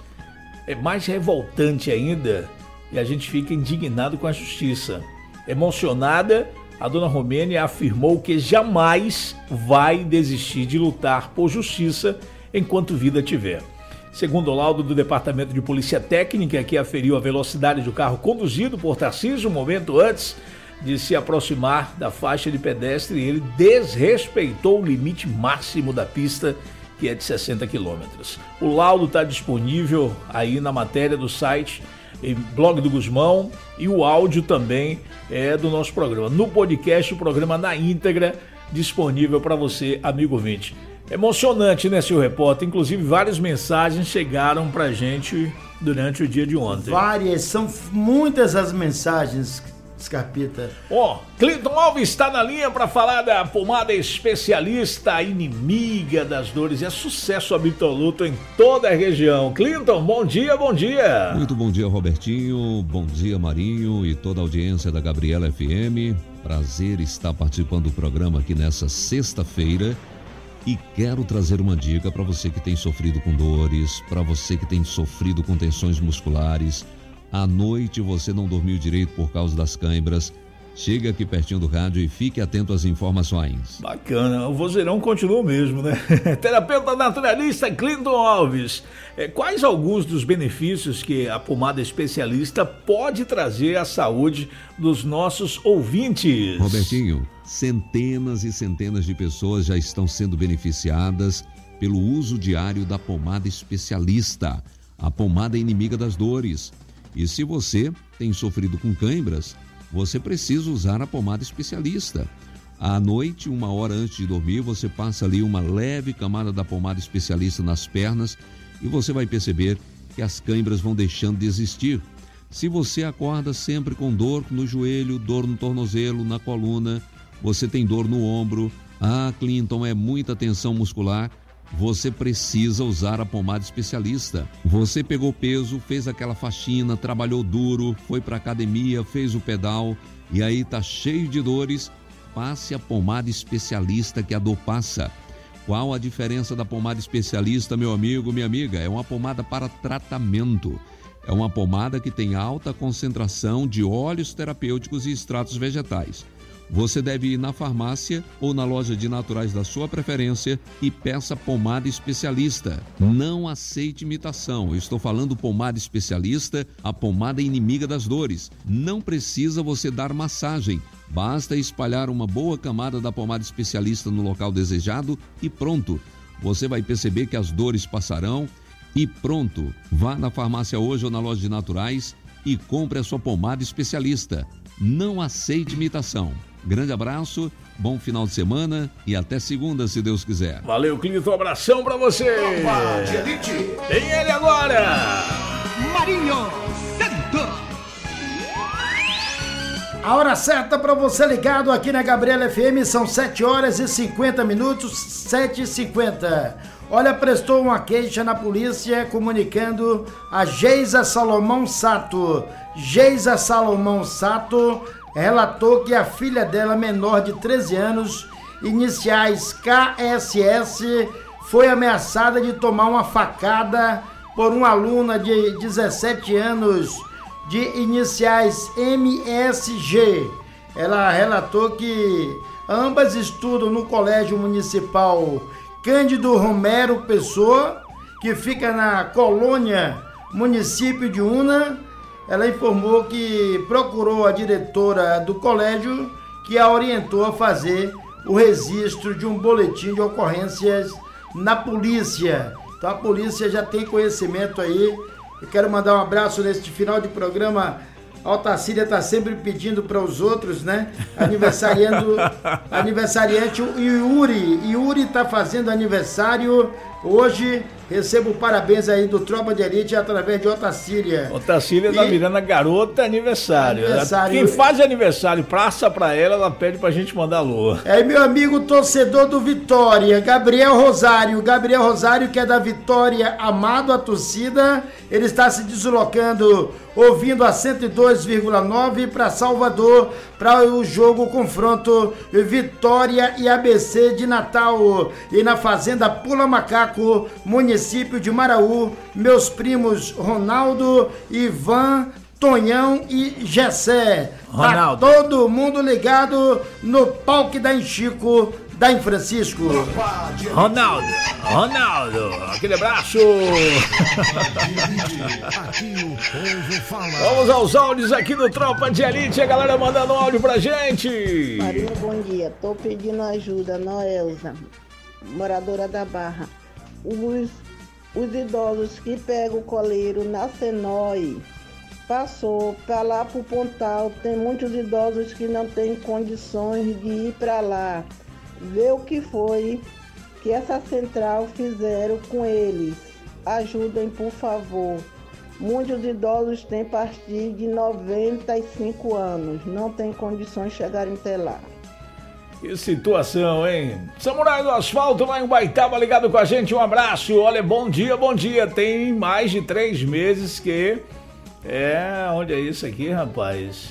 Speaker 4: revoltante ainda, e a gente fica indignado com a justiça. Emocionada, a dona Romênia afirmou que jamais vai desistir de lutar por justiça enquanto vida tiver. Segundo o laudo do Departamento de Polícia Técnica, que aferiu a velocidade do carro conduzido por Tarcísio um momento antes de se aproximar da faixa de pedestre, ele desrespeitou o limite máximo da pista, que é de 60 km. O laudo está disponível aí na matéria do site, em blog do Guzmão, e o áudio também é do nosso programa. No podcast, o programa na íntegra, disponível para você, amigo ouvinte. Emocionante, né, senhor repórter? Inclusive, várias mensagens chegaram para a gente durante o dia de ontem.
Speaker 5: Várias, são muitas as mensagens, Scarpita.
Speaker 4: Clinton Alves está na linha para falar da pomada especialista, inimiga das dores. É sucesso absoluto em toda a região. Clinton, bom dia, bom dia.
Speaker 16: Muito bom dia, Robertinho. Bom dia, Marinho e toda a audiência da Gabriela FM. Prazer estar participando do programa aqui nessa sexta-feira. E quero trazer uma dica para você que tem sofrido com dores, para você que tem sofrido com tensões musculares. À noite você não dormiu direito por causa das câimbras. Chegue aqui pertinho do rádio e fique atento às informações.
Speaker 4: Bacana, o vozeirão continua o mesmo, né? Terapeuta naturalista Clinton Alves. Quais alguns dos benefícios que a pomada especialista pode trazer à saúde dos nossos ouvintes?
Speaker 16: Robertinho, centenas e centenas de pessoas já estão sendo beneficiadas pelo uso diário da pomada especialista, a pomada inimiga das dores. E se você tem sofrido com câimbras, você precisa usar a pomada especialista. À noite, 1 hora antes de dormir, você passa ali uma leve camada da pomada especialista nas pernas e você vai perceber que as câimbras vão deixando de existir. Se você acorda sempre com dor no joelho, dor no tornozelo, na coluna, você tem dor no ombro, Clinton, é muita tensão muscular, você precisa usar a pomada especialista. Você pegou peso, fez aquela faxina, trabalhou duro, foi para academia, fez o pedal e aí tá cheio de dores, passe a pomada especialista que a dor passa. Qual a diferença da pomada especialista, meu amigo, minha amiga? É uma pomada para tratamento. É uma pomada que tem alta concentração de óleos terapêuticos e extratos vegetais. Você deve ir na farmácia ou na loja de naturais da sua preferência e peça pomada especialista. Não aceite imitação. Eu estou falando pomada especialista, a pomada inimiga das dores. Não precisa você dar massagem. Basta espalhar uma boa camada da pomada especialista no local desejado e pronto. Você vai perceber que as dores passarão e pronto. Vá na farmácia hoje ou na loja de naturais e compre a sua pomada especialista. Não aceite imitação. Grande abraço, bom final de semana e até segunda, se Deus quiser.
Speaker 4: Valeu, Clinton, abração pra você.
Speaker 2: Tropa de Elite.
Speaker 4: Tem ele agora,
Speaker 2: Marinho Santos.
Speaker 5: A hora certa para você ligado aqui na Gabriela FM são 7 horas e 50 minutos, 7h50. Olha, prestou uma queixa na polícia comunicando a Geisa Salomão Sato. Geisa Salomão Sato relatou que a filha dela, menor de 13 anos, iniciais KSS, foi ameaçada de tomar uma facada por uma aluna de 17 anos, de iniciais MSG. Ela relatou que ambas estudam no Colégio Municipal Cândido Romero Pessoa, que fica na colônia município de Una. Ela informou que procurou a diretora do colégio, que a orientou a fazer o registro de um boletim de ocorrências na polícia. Então a polícia já tem conhecimento aí. Eu quero mandar um abraço neste final de programa. A Otacília está sempre pedindo para os outros, né? Aniversariante o Yuri. Yuri está fazendo aniversário hoje. Recebo parabéns aí do Tropa de Elite através de Otacília.
Speaker 4: Otacília tá virando a garota aniversário. Quem faz aniversário, praça pra ela pede pra gente mandar alô.
Speaker 5: É meu amigo torcedor do Vitória, Gabriel Rosário. Gabriel Rosário, que é da Vitória, amado a torcida. Ele está se deslocando, ouvindo a 102,9 para Salvador, para o jogo, o confronto Vitória e ABC de Natal. E na Fazenda Pula Macaco, município de Maraú, meus primos Ronaldo, Ivan, Tonhão e Gessé.
Speaker 4: Ronaldo.
Speaker 5: Tá todo mundo ligado no Palque da Enchico, da em Francisco.
Speaker 4: Ronaldo, aquele abraço.
Speaker 1: Aqui o povo fala.
Speaker 4: Vamos aos áudios aqui do Tropa de Elite, a galera mandando áudio pra gente.
Speaker 17: Marinho, bom dia. Tô pedindo ajuda, Noelza, moradora da Barra. Os idosos que pegam o coleiro na Senói, passou para lá pro Pontal, tem muitos idosos que não têm condições de ir para lá. Vê o que foi que essa central fizeram com eles. Ajudem, por favor. Muitos idosos têm a partir de 95 anos, não têm condições de chegarem até lá.
Speaker 4: Que situação, hein? Samurai do Asfalto lá em Ubaitaba ligado com a gente, um abraço. Olha, bom dia. Tem mais de 3 meses que... onde é isso aqui, rapaz?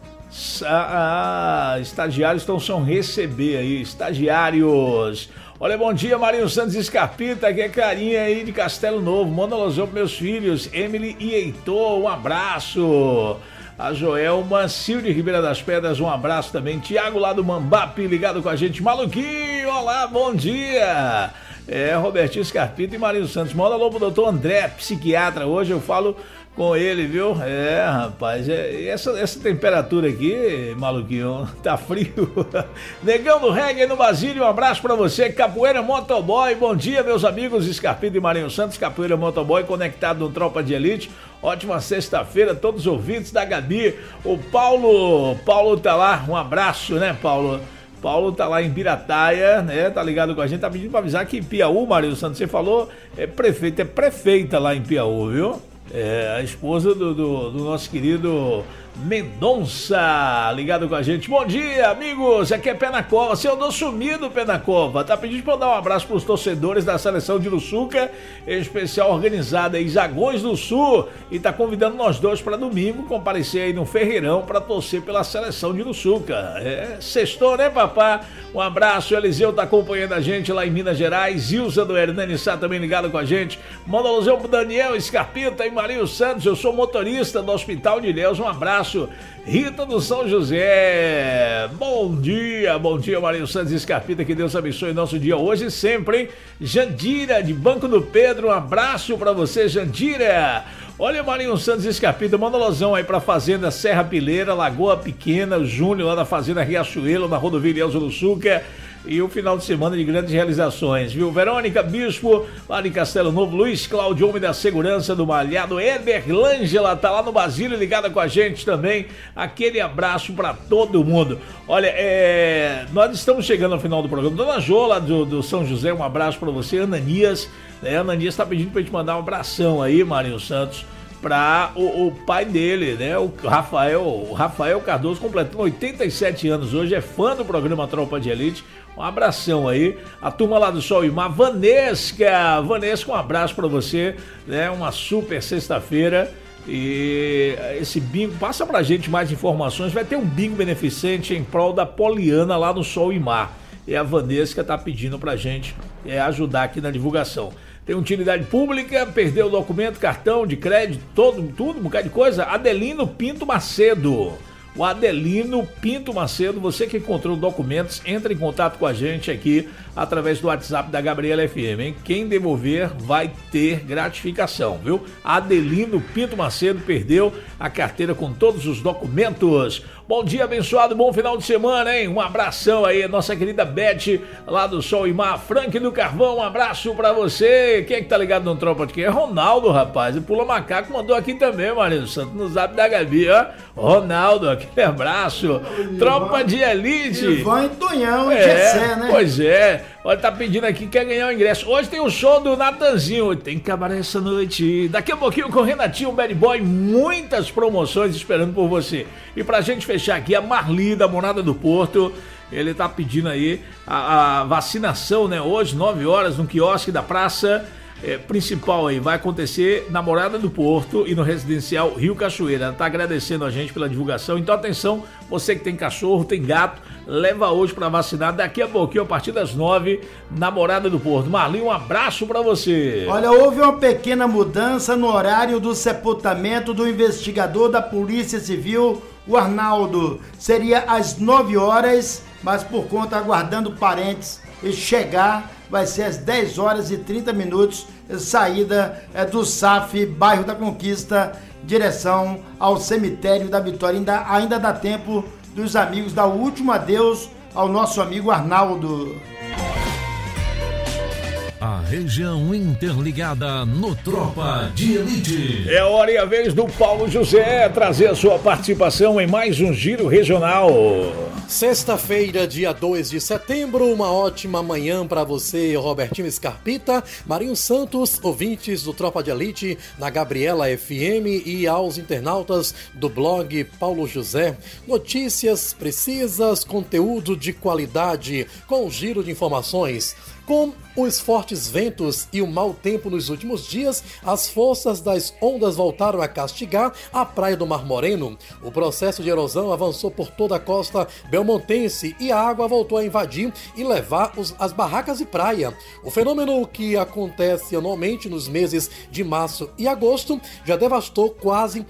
Speaker 4: Estagiários estão receber aí, estagiários. Olha, bom dia, Marinho Santos Escarpita, que é carinha aí de Castelo Novo. Manda alusão para meus filhos, Emily e Heitor, um abraço. A Joelma, Cilde Ribeira das Pedras, um abraço também. Tiago lá do Mambape, ligado com a gente. Maluquinho, olá, bom dia. Robertinho Escarpita e Marinho Santos. Manda alô pro doutor André, psiquiatra. Hoje eu falo com ele, viu? Rapaz, essa temperatura aqui, maluquinho, tá frio. Negão do Reggae no Basílio, um abraço pra você. Capoeira Motoboy, bom dia, meus amigos Escarpita e Marinho Santos. Capoeira Motoboy conectado no Tropa de Elite. Ótima sexta-feira, todos os ouvintes da Gabi. O Paulo tá lá, um abraço, né, Paulo? Paulo tá lá em Pirataia, né? Tá ligado com a gente, tá pedindo pra avisar que em Piauí, Marinho Santos, você falou, é prefeita lá em Piauí, viu? A esposa do nosso querido Mendonça, ligado com a gente. Bom dia, amigos, aqui é Pé na Cova. Você andou sumido, Pé na Cova. Tá pedindo pra eu dar um abraço pros torcedores da seleção de Uruçuca, em especial organizada em Zagões do Sul, e tá convidando nós dois pra domingo comparecer aí no Ferreirão pra torcer pela seleção de Uruçuca. Sextou, né, papá? Um abraço, o Eliseu tá acompanhando a gente lá em Minas Gerais. Ilza do Hernani Sá também ligado com a gente. Manda um alusão pro Daniel Escarpita e Marinho Santos. Eu sou motorista do Hospital de Ilhéus. Um abraço. Rita do São José. Bom dia, Marinho Santos Escarpita. Que Deus abençoe nosso dia hoje e sempre, hein? Jandira de Banco do Pedro. Um abraço pra você, Jandira. Olha, Marinho Santos Escarpita, manda alusão aí pra Fazenda Serra Pileira, Lagoa Pequena, o Júnior lá da Fazenda Riachuelo, na rodovia Ilhéus Uruçuca. E o final de semana de grandes realizações, viu? Verônica Bispo, lá de Castelo Novo, Luiz Cláudio, homem da segurança do Malhado, Ederlângela, tá lá no Basílio, ligada com a gente também. Aquele abraço pra todo mundo. Olha, nós estamos chegando ao final do programa. Dona Jô, lá do São José, um abraço pra você. Ananias, né? Ananias tá pedindo pra gente mandar um abração aí, Marinho Santos, para o pai dele, né? O Rafael Cardoso, completando 87 anos hoje, é fã do programa Tropa de Elite. Um abração aí, a turma lá do Sol e Mar. Vanesca, um abraço para você, né? Uma super sexta-feira. E esse bingo, passa pra gente mais informações. Vai ter um bingo beneficente em prol da Poliana lá no Sol e Mar. E a Vanesca tá pedindo pra gente ajudar aqui na divulgação. Tem utilidade pública, perdeu o documento, cartão de crédito, tudo, um bocado de coisa. Adelino Pinto Macedo. O Adelino Pinto Macedo, você que encontrou documentos, entra em contato com a gente aqui através do WhatsApp da Gabriela FM, hein? Quem devolver vai ter gratificação, viu? Adelino Pinto Macedo perdeu a carteira com todos os documentos. Bom dia, abençoado, bom final de semana, hein? Um abração aí, nossa querida Beth, lá do Sol e Mar. Frank do Carvão, um abraço pra você. Quem é que tá ligado no Tropa de quem? É Ronaldo, rapaz. E Pula Macaco mandou aqui também, Marinho Santos, no zap da Gabi, ó. Ronaldo, aquele abraço. Tropa de Elite.
Speaker 5: Ivan e Tonhão, Gessé, né?
Speaker 4: Pois é. Olha, tá pedindo aqui, quer ganhar o ingresso. Hoje tem o show do Natanzinho. Tem cabaré essa noite. Daqui a pouquinho com o Renatinho, Bad Boy. Muitas promoções esperando por você. E pra gente fechar aqui, a Marli, da Morada do Porto. Ele tá pedindo aí a vacinação, né? Hoje, 9 horas, no quiosque da praça principal aí. Vai acontecer na Morada do Porto e no residencial Rio Cachoeira. Ela tá agradecendo a gente pela divulgação. Então, atenção, você que tem cachorro, tem gato, leva hoje para vacinar. Daqui a pouquinho, a partir das 9, na Morada do Porto. Marli, um abraço para você.
Speaker 5: Olha, houve uma pequena mudança no horário do sepultamento do investigador da Polícia Civil, o Arnaldo. Seria às 9 horas, mas por conta, aguardando parentes chegar, vai ser às 10 horas e 30 minutos, saída do SAF, bairro da Conquista, direção ao cemitério da Vitória. Ainda dá tempo dos amigos dar o último adeus ao nosso amigo Arnaldo.
Speaker 1: A região interligada no Tropa de Elite.
Speaker 4: É hora e a vez do Paulo José trazer a sua participação em mais um Giro Regional.
Speaker 18: Sexta-feira, dia 2 de setembro, uma ótima manhã para você, Robertinho Scarpita, Marinho Santos, ouvintes do Tropa de Elite na Gabriela FM e aos internautas do blog Paulo José. Notícias precisas, conteúdo de qualidade, com um giro de informações. Com os fortes ventos e o mau tempo nos últimos dias, as forças das ondas voltaram a castigar a praia do Mar Moreno. O processo de erosão avançou por toda a costa belmontense e a água voltou a invadir e levar as barracas de praia. O fenômeno, que acontece anualmente nos meses de março e agosto, já devastou quase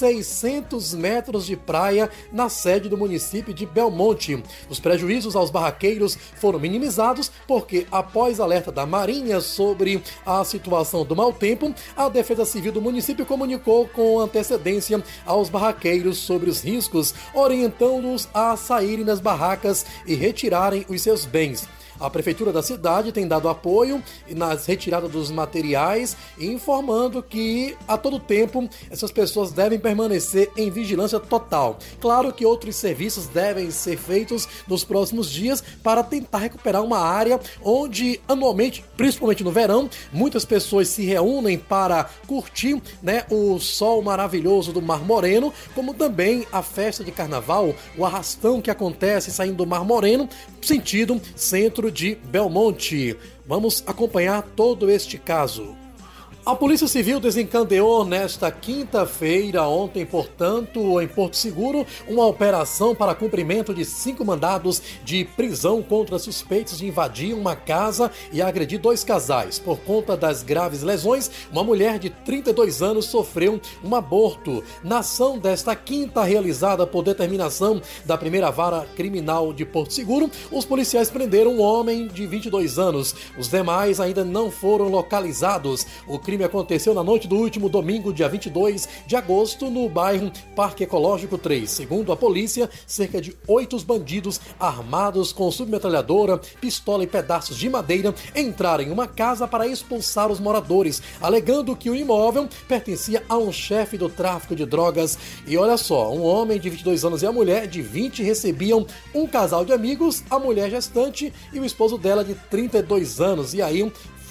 Speaker 18: 600 metros de praia na sede do município de Belmonte. Os prejuízos aos barraqueiros foram minimizados porque, após alerta da Marinha sobre a situação do mau tempo, a Defesa Civil do município comunicou com antecedência aos barraqueiros sobre os riscos, orientando-os a saírem das barracas e retirarem os seus bens. A prefeitura da cidade tem dado apoio nas retiradas dos materiais, informando que a todo tempo essas pessoas devem permanecer em vigilância total. Claro que outros serviços devem ser feitos nos próximos dias para tentar recuperar uma área onde anualmente, principalmente no verão, muitas pessoas se reúnem para curtir, né, o sol maravilhoso do Mar Moreno, como também a festa de carnaval, o arrastão que acontece saindo do Mar Moreno, sentido centro de Belmonte. Vamos acompanhar todo este caso. A Polícia Civil desencadeou nesta quinta-feira, ontem, portanto, em Porto Seguro, uma operação para cumprimento de 5 mandados de prisão contra suspeitos de invadir uma casa e agredir 2 casais. Por conta das graves lesões, uma mulher de 32 anos sofreu um aborto. Na ação desta quinta, realizada por determinação da primeira vara criminal de Porto Seguro, os policiais prenderam um homem de 22 anos. Os demais ainda não foram localizados. O crime aconteceu na noite do último domingo, dia 22 de agosto, no bairro Parque Ecológico 3. Segundo a polícia, cerca de 8 bandidos armados com submetralhadora, pistola e pedaços de madeira entraram em uma casa para expulsar os moradores, alegando que o imóvel pertencia a um chefe do tráfico de drogas. E olha só, um homem de 22 anos e a mulher de 20 recebiam um casal de amigos, a mulher gestante e o esposo dela de 32 anos. E aí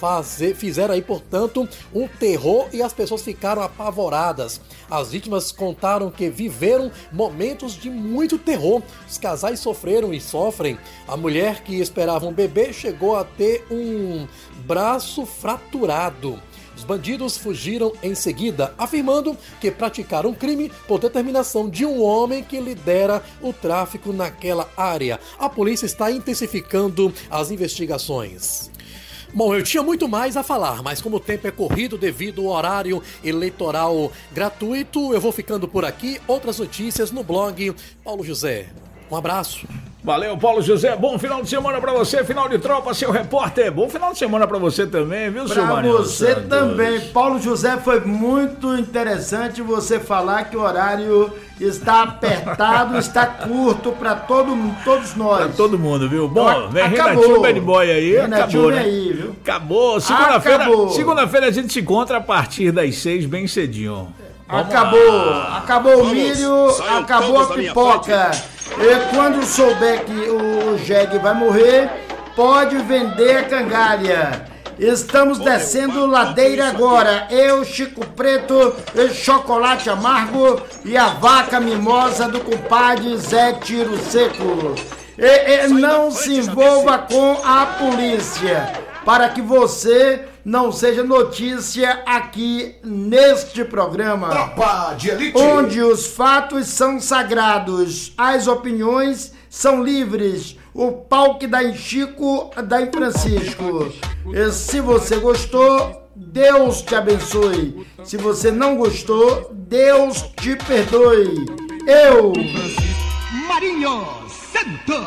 Speaker 18: fizeram aí, portanto, um terror e as pessoas ficaram apavoradas. As vítimas contaram que viveram momentos de muito terror. Os casais sofreram e sofrem. A mulher que esperava um bebê chegou a ter um braço fraturado. Os bandidos fugiram em seguida, afirmando que praticaram um crime por determinação de um homem que lidera o tráfico naquela área. A polícia está intensificando as investigações. Bom, eu tinha muito mais a falar, mas como o tempo é corrido devido ao horário eleitoral gratuito, eu vou ficando por aqui. Outras notícias no blog Paulo José. Um abraço.
Speaker 4: Valeu, Paulo José. Bom final de semana pra você. Final de tropa, seu repórter. Bom final de semana pra você também, viu, seu Marinho?
Speaker 5: Pra você também. Paulo José, foi muito interessante você falar que o horário está apertado, está curto pra todos nós.
Speaker 4: Pra todo mundo, viu? Bom,
Speaker 5: Acabou.
Speaker 4: vem Renatinho Bad Boy aí. Acabou, né?
Speaker 5: Aí, viu?
Speaker 4: Acabou. Segunda-feira a gente se encontra a partir das 6, bem cedinho.
Speaker 5: Acabou o milho, acabou a pipoca. E quando souber que o jegue vai morrer, pode vender a cangalha. Estamos descendo ladeira agora. Eu, Chico Preto, chocolate amargo e a vaca mimosa do compadre Zé Tiro Seco. Não se envolva com a polícia, para que você não seja notícia aqui neste programa.
Speaker 2: Tropa de Elite.
Speaker 5: Onde os fatos são sagrados, as opiniões são livres. O pau que dá em Chico, dá em Francisco. E se você gostou, Deus te abençoe. Se você não gostou, Deus te perdoe. Eu,
Speaker 2: Marinho Santos.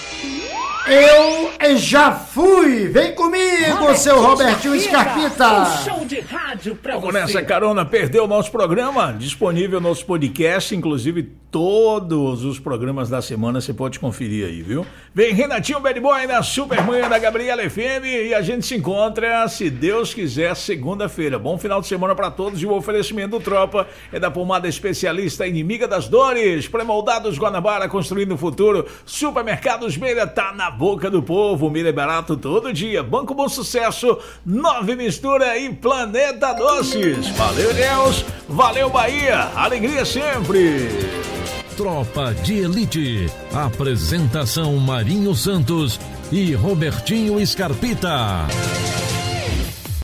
Speaker 5: Eu já fui! Vem comigo, seu Robertinho Scarpita!
Speaker 1: Show de rádio pra
Speaker 4: Vamos
Speaker 1: você.
Speaker 4: nessa carona, perdeu o nosso programa? Disponível no nosso podcast, inclusive todos os programas da semana você pode conferir aí, viu? Vem Renatinho Bad Boy na Supermanhã da Gabriela FM e a gente se encontra, se Deus quiser, segunda-feira. Bom final de semana pra todos e o oferecimento do Tropa é da pomada especialista inimiga das dores, pré-moldados Guanabara, construindo o futuro. Supermercados Meira tá na boca do povo, milho é barato todo dia. Banco Bom Sucesso, 9 Mistura e Planeta Doces. Valeu, Deus, valeu, Bahia, alegria sempre.
Speaker 1: Tropa de Elite. Apresentação Marinho Santos e Robertinho Scarpita.